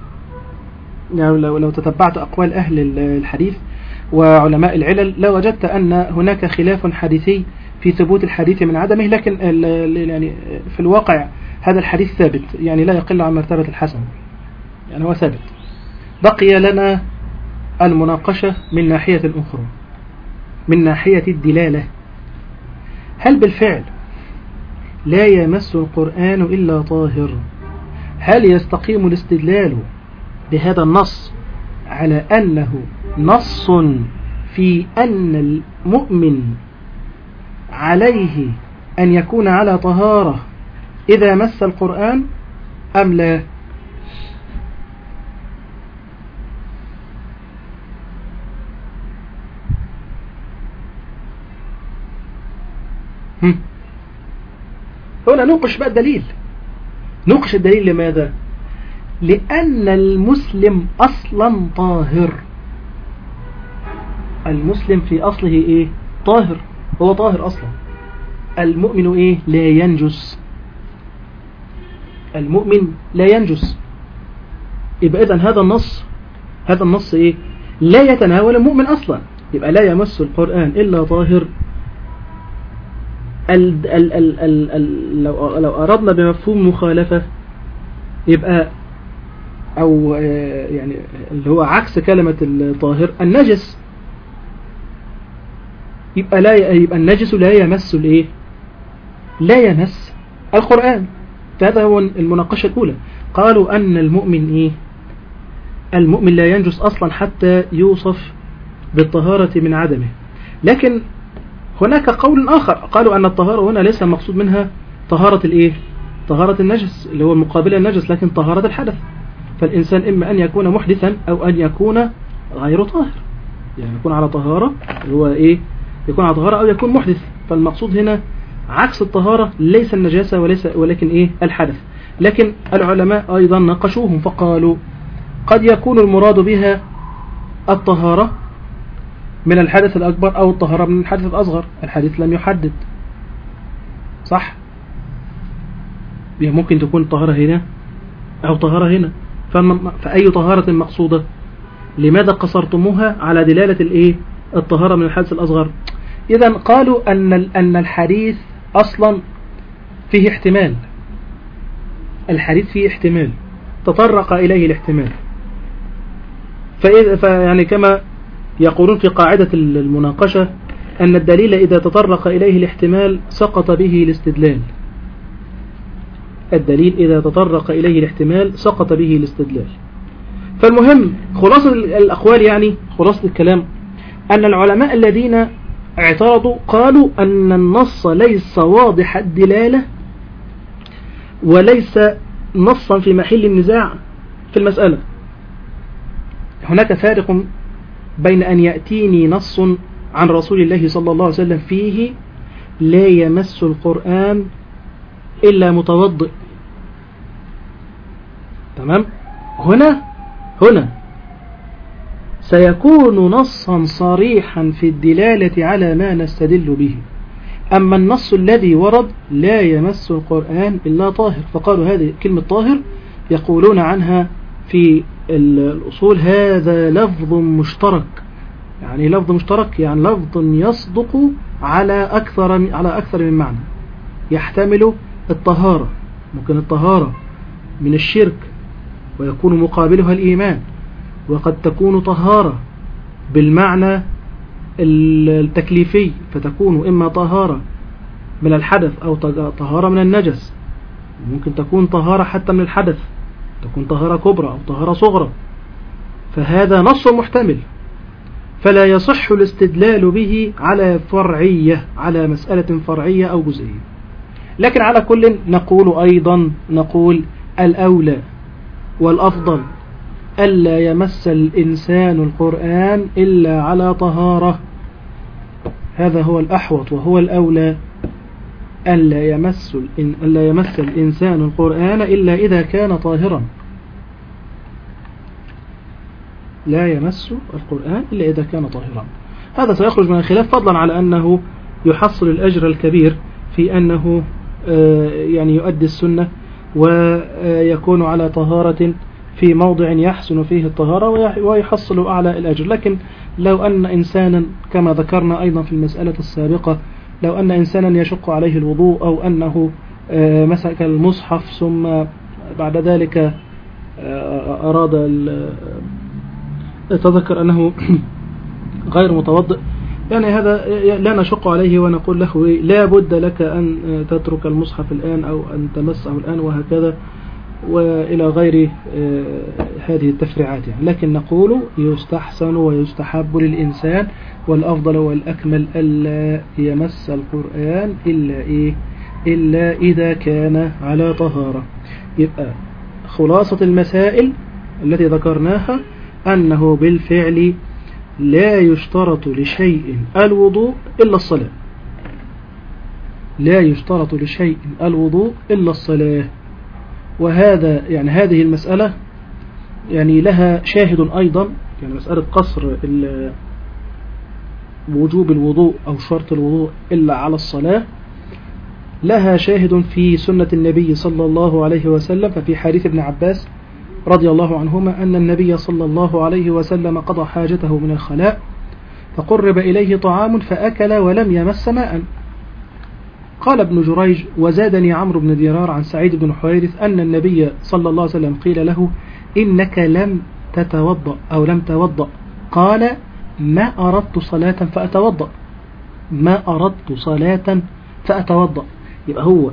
لو تتبعت أقوال أهل الحديث وعلماء العلل لوجدت أن هناك خلاف حديثي في ثبوت الحديث من عدمه، لكن يعني في الواقع هذا الحديث ثابت، يعني لا يقل عن مرتبة الحسن، يعني هو ثابت. بقي لنا المناقشة من ناحية أخرى، من ناحية الدلالة. هل بالفعل لا يمس القرآن إلا طاهر، هل يستقيم الاستدلال بهذا النص على أنه نص في أن المؤمن عليه أن يكون على طهارة إذا مس القرآن أم لا؟ هنا نوقش بقى الدليل. نوقش الدليل لماذا؟ لأن المسلم أصلا طاهر. المسلم في أصله إيه؟ طاهر، هو طاهر أصلا. المؤمن إيه؟ لا ينجس. المؤمن لا ينجس. يبقى إذن هذا النص إيه؟ لا يتناول المؤمن أصلا. يبقى لا يمس القرآن إلا طاهر. لو أردنا بمفهوم مخالفة يبقى أو يعني اللي هو عكس كلمة الطاهر النجس، يبقى النجس لا يمس الإيه؟ لا يمس القرآن. فهذا هو المناقشة الأولى. قالوا أن المؤمن إيه؟ المؤمن لا ينجس أصلا حتى يوصف بالطهارة من عدمه. لكن هناك قول آخر، قالوا أن الطهارة هنا ليس المقصود منها طهارة الإيه؟ طهارة النجس اللي هو مقابل النجس، لكن طهارة الحدث. فالإنسان إما أن يكون محدثا أو أن يكون غير طاهر، يعني يكون على طهارة، هو إيه؟ يكون على طهارة أو يكون محدث. فالمقصود هنا عكس الطهارة ليس النجاسة ولكن إيه؟ الحدث. لكن العلماء أيضا ناقشوهم فقالوا قد يكون المراد بها الطهارة من الحدث الأكبر أو الطهارة من الحدث الأصغر. الحديث لم يحدد، صح؟ ممكن تكون طهارة هنا أو طهارة هنا. فأي طهارة مقصودة؟ لماذا قصرتموها على دلالة الإيه؟ الطهارة من الحدث الأصغر؟ إذن قالوا أن الحديث أصلا فيه احتمال. الحديث فيه احتمال تطرق إليه الاحتمال. فيعني كما يقولون في قاعدة المناقشة أن الدليل إذا تطرق إليه الاحتمال سقط به الاستدلال. الدليل إذا تطرق إليه الاحتمال سقط به الاستدلال. فالمهم خلاصة الأقوال، يعني خلاصة الكلام، أن العلماء الذين اعترضوا قالوا أن النص ليس واضح الدلالة وليس نصا في محل النزاع في المسألة. هناك فارق بين أن يأتيني نص عن رسول الله صلى الله عليه وسلم فيه لا يمس القرآن إلا متوضئ، تمام؟ هنا سيكون نصا صريحا في الدلالة على ما نستدل به. أما النص الذي ورد لا يمس القرآن إلا طاهر، فقالوا هذه كلمة طاهر يقولون عنها في الأصول هذا لفظ مشترك. يعني لفظ مشترك يعني لفظ يصدق على أكثر من معنى، يحتمل الطهارة. ممكن الطهارة من الشرك ويكون مقابلها الإيمان، وقد تكون طهارة بالمعنى التكليفي فتكون إما طهارة من الحدث أو طهارة من النجس. ممكن تكون طهارة حتى من الحدث، تكون طهارة كبرى أو طهارة صغرى. فهذا نص محتمل، فلا يصح الاستدلال به على فرعية، على مسألة فرعية أو جزئية. لكن على كل نقول الأولى والأفضل ألا يمس الإنسان القرآن إلا على طهارة. هذا هو الأحوط وهو الأولى، ألا يمس الإنسان القرآن إلا إذا كان طاهرا. لا يمس القرآن إلا إذا كان طاهرا. هذا سيخرج من الخلاف، فضلا على أنه يحصل الأجر الكبير في أنه يعني يؤدي السنة ويكون على طهارة في موضع يحسن فيه الطهارة ويحصل أعلى الأجر. لكن لو أن إنسانا كما ذكرنا أيضا في المسألة السابقة، لو أن إنسانا يشق عليه الوضوء أو أنه مسك المصحف ثم بعد ذلك أراد تذكر أنه غير متوضئ، يعني هذا لا نشق عليه ونقول له لا بد لك أن تترك المصحف الآن أو أن تمسه الآن وهكذا وإلى غير هذه التفريعات يعني. لكن نقول يستحسن ويستحب للإنسان والأفضل والأكمل ألا يمس القرآن إلا إذا كان على طهارة. يبقى خلاصة المسائل التي ذكرناها أنه بالفعل لا يشترط لشيء الوضوء إلا الصلاة. لا يشترط لشيء الوضوء إلا الصلاة. وهذا يعني هذه المسألة يعني لها شاهد أيضا، يعني مسألة قصر وجوب الوضوء أو شرط الوضوء إلا على الصلاة لها شاهد في سنة النبي صلى الله عليه وسلم. ففي حديث ابن عباس رضي الله عنهما أن النبي صلى الله عليه وسلم قضى حاجته من الخلاء فقرب إليه طعام فأكل ولم يمس ماء. قال ابن جريج: وزادني عمرو بن دينار عن سعيد بن حويرث أن النبي صلى الله عليه وسلم قيل له: إنك لم تتوضأ أو لم توضأ. قال: ما أردت صلاة فأتوضأ، ما أردت صلاة فأتوضأ. يبقى هو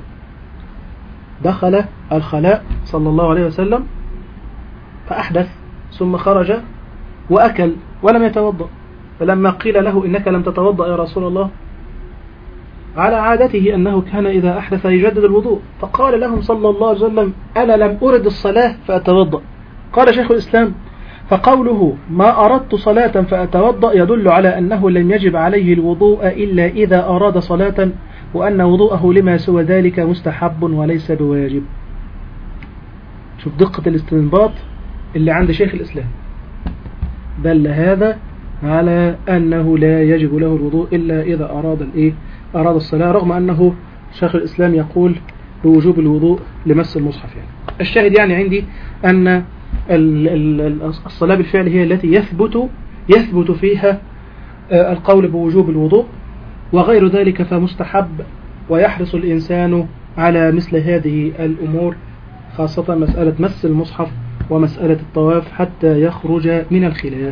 دخل الخلاء صلى الله عليه وسلم فأحدث ثم خرج وأكل ولم يتوضأ. فلما قيل له: إنك لم تتوضأ يا رسول الله، على عادته أنه كان إذا أحدث يجدد الوضوء، فقال لهم صلى الله عليه وسلم: أنا لم أرد الصلاة فأتوضأ. قال شيخ الإسلام: فقوله ما أردت صلاة فأتوضأ يدل على أنه لم يجب عليه الوضوء إلا إذا أراد صلاة، وأن وضوءه لما سوى ذلك مستحب وليس بواجب. شوف دقة الاستنباط اللي عند شيخ الإسلام، دل هذا على أنه لا يجب له الوضوء إلا إذا أراد الصلاة، رغم أنه شيخ الإسلام يقول بوجوب الوضوء لمس المصحف. يعني الشاهد يعني عندي أن الصلاة بالفعل هي التي يثبت فيها القول بوجوب الوضوء، وغير ذلك فمستحب، ويحرص الإنسان على مثل هذه الأمور، خاصة مسألة مس المصحف ومسألة الطواف حتى يخرج من الخلاف.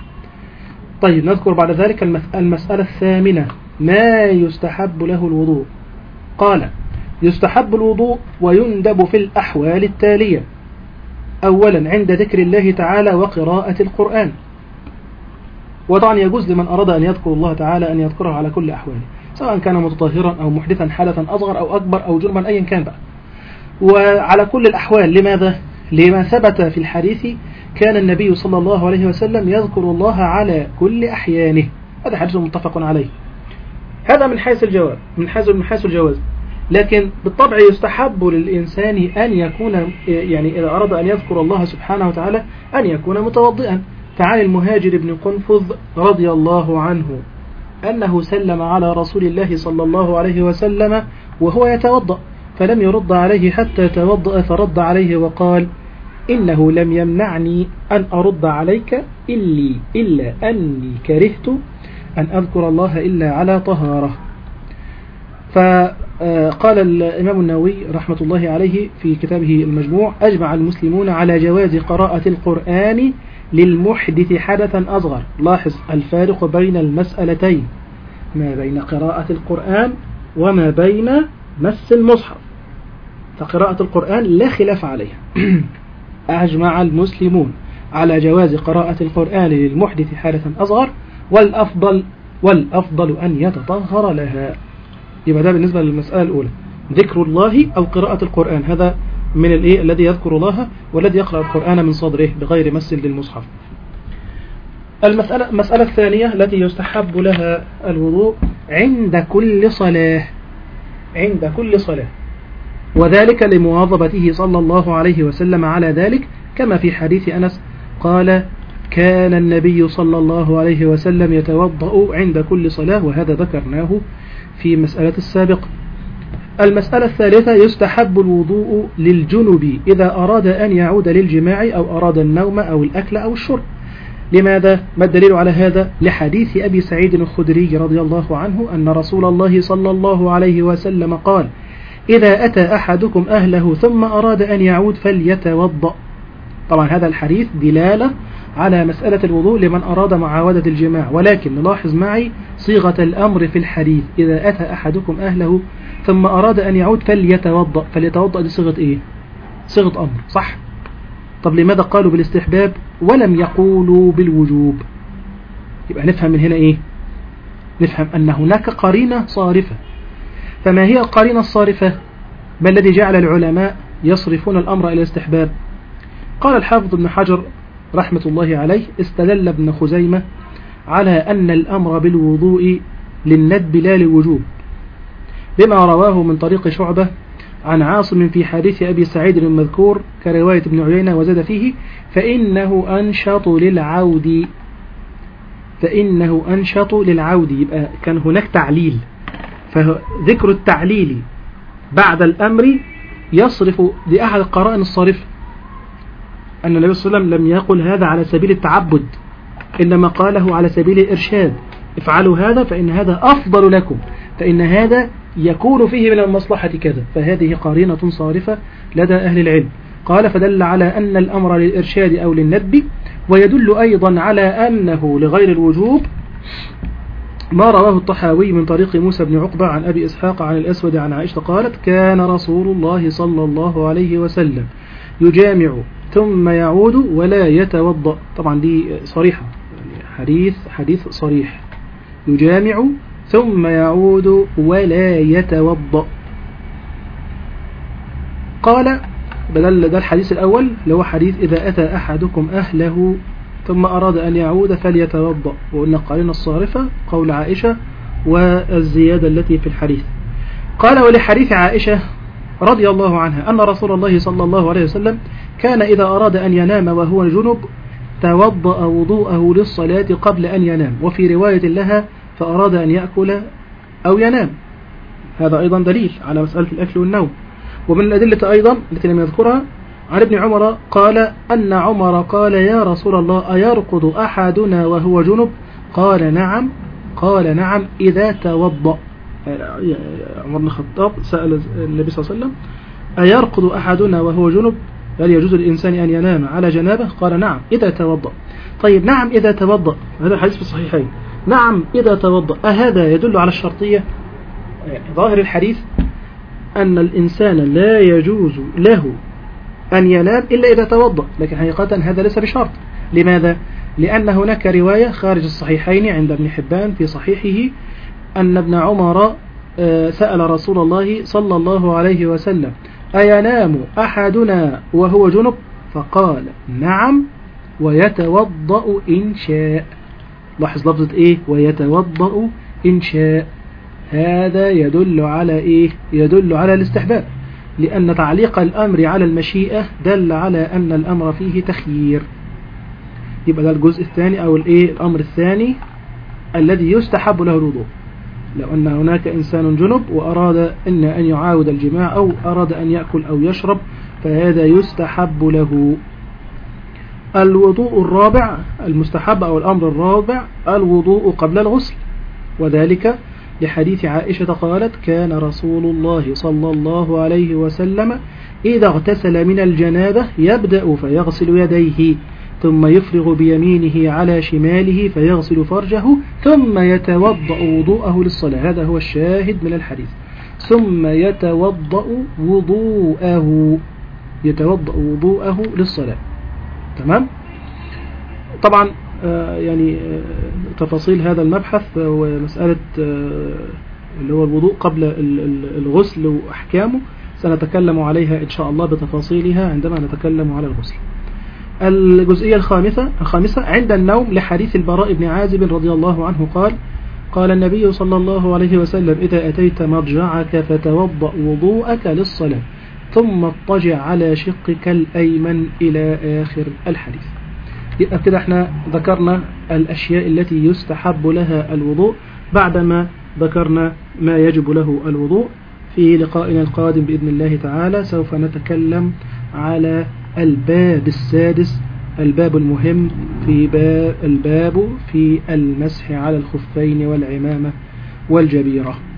طيب نذكر بعد ذلك المسألة الثامنة: ما يستحب له الوضوء. قال: يستحب الوضوء ويندب في الأحوال التالية: أولا عند ذكر الله تعالى وقراءة القرآن، وطبعا يجوز لمن أراد أن يذكر الله تعالى أن يذكره على كل أحواله، سواء كان متطهرا أو محدثا حالة أصغر أو أكبر أو جرما أيا كان بقى، وعلى كل الأحوال. لماذا؟ لما ثبت في الحديث: كان النبي صلى الله عليه وسلم يذكر الله على كل أحيانه. هذا حديث متفق عليه. هذا من حيث الجواز، من حيث الجواز. لكن بالطبع يستحب للإنسان أن يكون، يعني إذا أراد أن يذكر الله سبحانه وتعالى، أن يكون متوضئا. فعن المهاجر بن قنفذ رضي الله عنه أنه سلم على رسول الله صلى الله عليه وسلم وهو يتوضأ، فلم يرد عليه حتى توضأ، فرد عليه وقال: إنه لم يمنعني أن أرد عليك إلا أني كرهت أن أذكر الله إلا على طهارة. فقال الإمام النووي رحمة الله عليه في كتابه المجموع: أجمع المسلمون على جواز قراءة القرآن للمحدث حدثا أصغر. لاحظ الفارق بين المسألتين، ما بين قراءة القرآن وما بين مس المصحف. فقراءة القرآن لا خلاف عليها. أجمع المسلمون على جواز قراءة القرآن للمحدث حدثا أصغر، والأفضل أن يتطهر لها. يبقى ده بالنسبة للمسألة الأولى، ذكر الله أو قراءة القرآن، هذا من الذي يذكر الله والذي يقرأ القرآن من صدره بغير مس للمصحف. المسألة الثانية التي يستحب لها الوضوء عند كل صلاة، وذلك لمواظبته صلى الله عليه وسلم على ذلك، كما في حديث أنس قال: كان النبي صلى الله عليه وسلم يتوضأ عند كل صلاة، وهذا ذكرناه في مسألة السابق. المسألة الثالثة: يستحب الوضوء للجنب إذا أراد أن يعود للجماع أو أراد النوم أو الأكل أو الشرب. لماذا؟ ما الدليل على هذا؟ لحديث أبي سعيد الخدري رضي الله عنه أن رسول الله صلى الله عليه وسلم قال: إذا أتى أحدكم أهله ثم أراد أن يعود فليتوضأ. طبعا هذا الحديث دلالة على مسألة الوضوء لمن أراد معاودة الجماع، ولكن نلاحظ معي صيغة الأمر في الحديث: إذا أتى أحدكم أهله ثم أراد أن يعود فليتوضأ. فليتوضأ دي صيغة إيه؟ صيغة أمر، صح؟ طب لماذا قالوا بالاستحباب ولم يقولوا بالوجوب؟ يبقى نفهم من هنا إيه؟ نفهم أن هناك قرينة صارفة. فما هي القرينة الصارفة؟ ما الذي جعل العلماء يصرفون الأمر إلى الاستحباب؟ قال الحافظ ابن حجر رحمة الله عليه: استدل ابن خزيمة على أن الأمر بالوضوء للندب لا للوجوب، بما رواه من طريق شعبة عن عاصم في حديث أبي سعيد المذكور كرواية ابن عيينة وزاد فيه فإنه أنشط للعود. يبقى كان هناك تعليل، فذكر التعليل بعد الأمر يصرف لأحد القرائن الصارفة أن النبي صلى الله عليه وسلم لم يقل هذا على سبيل التعبد، إنما قاله على سبيل الإرشاد، افعلوا هذا فإن هذا أفضل لكم، فإن هذا يكون فيه من المصلحة كذا. فهذه قرينة صارفة لدى أهل العلم. قال فدل على أن الأمر للإرشاد أو للندب، ويدل أيضا على أنه لغير الوجوب ما رواه الطحاوي من طريق موسى بن عقبة عن أبي إسحاق عن الأسود عن عائشة قالت كان رسول الله صلى الله عليه وسلم يجامع ثم يعود ولا يتوضأ. طبعا دي صريحة، حديث صريح، يجامع ثم يعود ولا يتوضأ. قال بدل ده الحديث الأول اللي هو حديث إذا أتى أحدكم أهله ثم أراد أن يعود فليتوضأ، وقلنا قارنة الصارفة قول عائشة والزيادة التي في الحديث. قال ولحديث عائشة رضي الله عنها أن رسول الله صلى الله عليه وسلم كان إذا أراد أن ينام وهو جنب توضأ وضوءه للصلاة قبل أن ينام، وفي رواية لها فأراد أن يأكل أو ينام. هذا أيضا دليل على مسألة الأكل والنوم. ومن الأدلة أيضا التي لم يذكرها عن ابن عمر قال أن عمر قال يا رسول الله أيرقد أحدنا وهو جنب؟ قال نعم إذا توضأ. عمر بن الخطاب سأل النبي صلى الله عليه وسلم أيرقد أحدنا وهو جنب؟ هل يجوز للإنسان أن ينام على جنابه؟ قال نعم إذا توضأ. طيب نعم إذا توضأ، هذا الحديث في الصحيحين، نعم إذا توضأ، أهذا يدل على الشرطية؟ ظاهر الحديث أن الإنسان لا يجوز له أن ينام إلا إذا توضأ، لكن حقيقة هذا ليس بشرط. لماذا؟ لأن هناك رواية خارج الصحيحين عند ابن حبان في صحيحه أن ابن عمر سأل رسول الله صلى الله عليه وسلم أينام أحدنا وهو جنب؟ فقال نعم ويتوضأ إن شاء. لاحظ لفظة إيه؟ ويتوضأ إن شاء. هذا يدل على إيه؟ يدل على الاستحباب، لأن تعليق الأمر على المشيئة دل على أن الأمر فيه تخيير. يبقى ده الجزء الثاني أو الأمر الثاني الذي يستحب له الوضوء. لو أن هناك إنسان جنب وأراد أن يعاود الجماع أو أراد أن يأكل أو يشرب فهذا يستحب له. الوضوء الرابع المستحب أو الأمر الرابع الوضوء قبل الغسل، وذلك لحديث عائشة قالت كان رسول الله صلى الله عليه وسلم إذا اغتسل من الجنابة يبدأ فيغسل يديه ثم يفرغ بيمينه على شماله فيغسل فرجه ثم يتوضأ وضوءه للصلاة. هذا هو الشاهد من الحديث، ثم يتوضأ وضوءه للصلاة. تمام؟ طبعا يعني تفاصيل هذا المبحث ومسألة اللي هو الوضوء قبل الغسل وأحكامه سنتكلم عليها إن شاء الله بتفاصيلها عندما نتكلم على الغسل. الجزئية الخامسة عند النوم لحديث البراء بن عازب رضي الله عنه قال النبي صلى الله عليه وسلم إذا أتيت مضجعك فتوضأ وضوءك للصلاة ثم اضطجع على شقك الأيمن إلى آخر الحديث. يبقى كده احنا ذكرنا الأشياء التي يستحب لها الوضوء بعدما ذكرنا ما يجب له الوضوء. في لقائنا القادم بإذن الله تعالى سوف نتكلم على الباب السادس، الباب المهم الباب في المسح على الخفين والعمامة والجبيرة.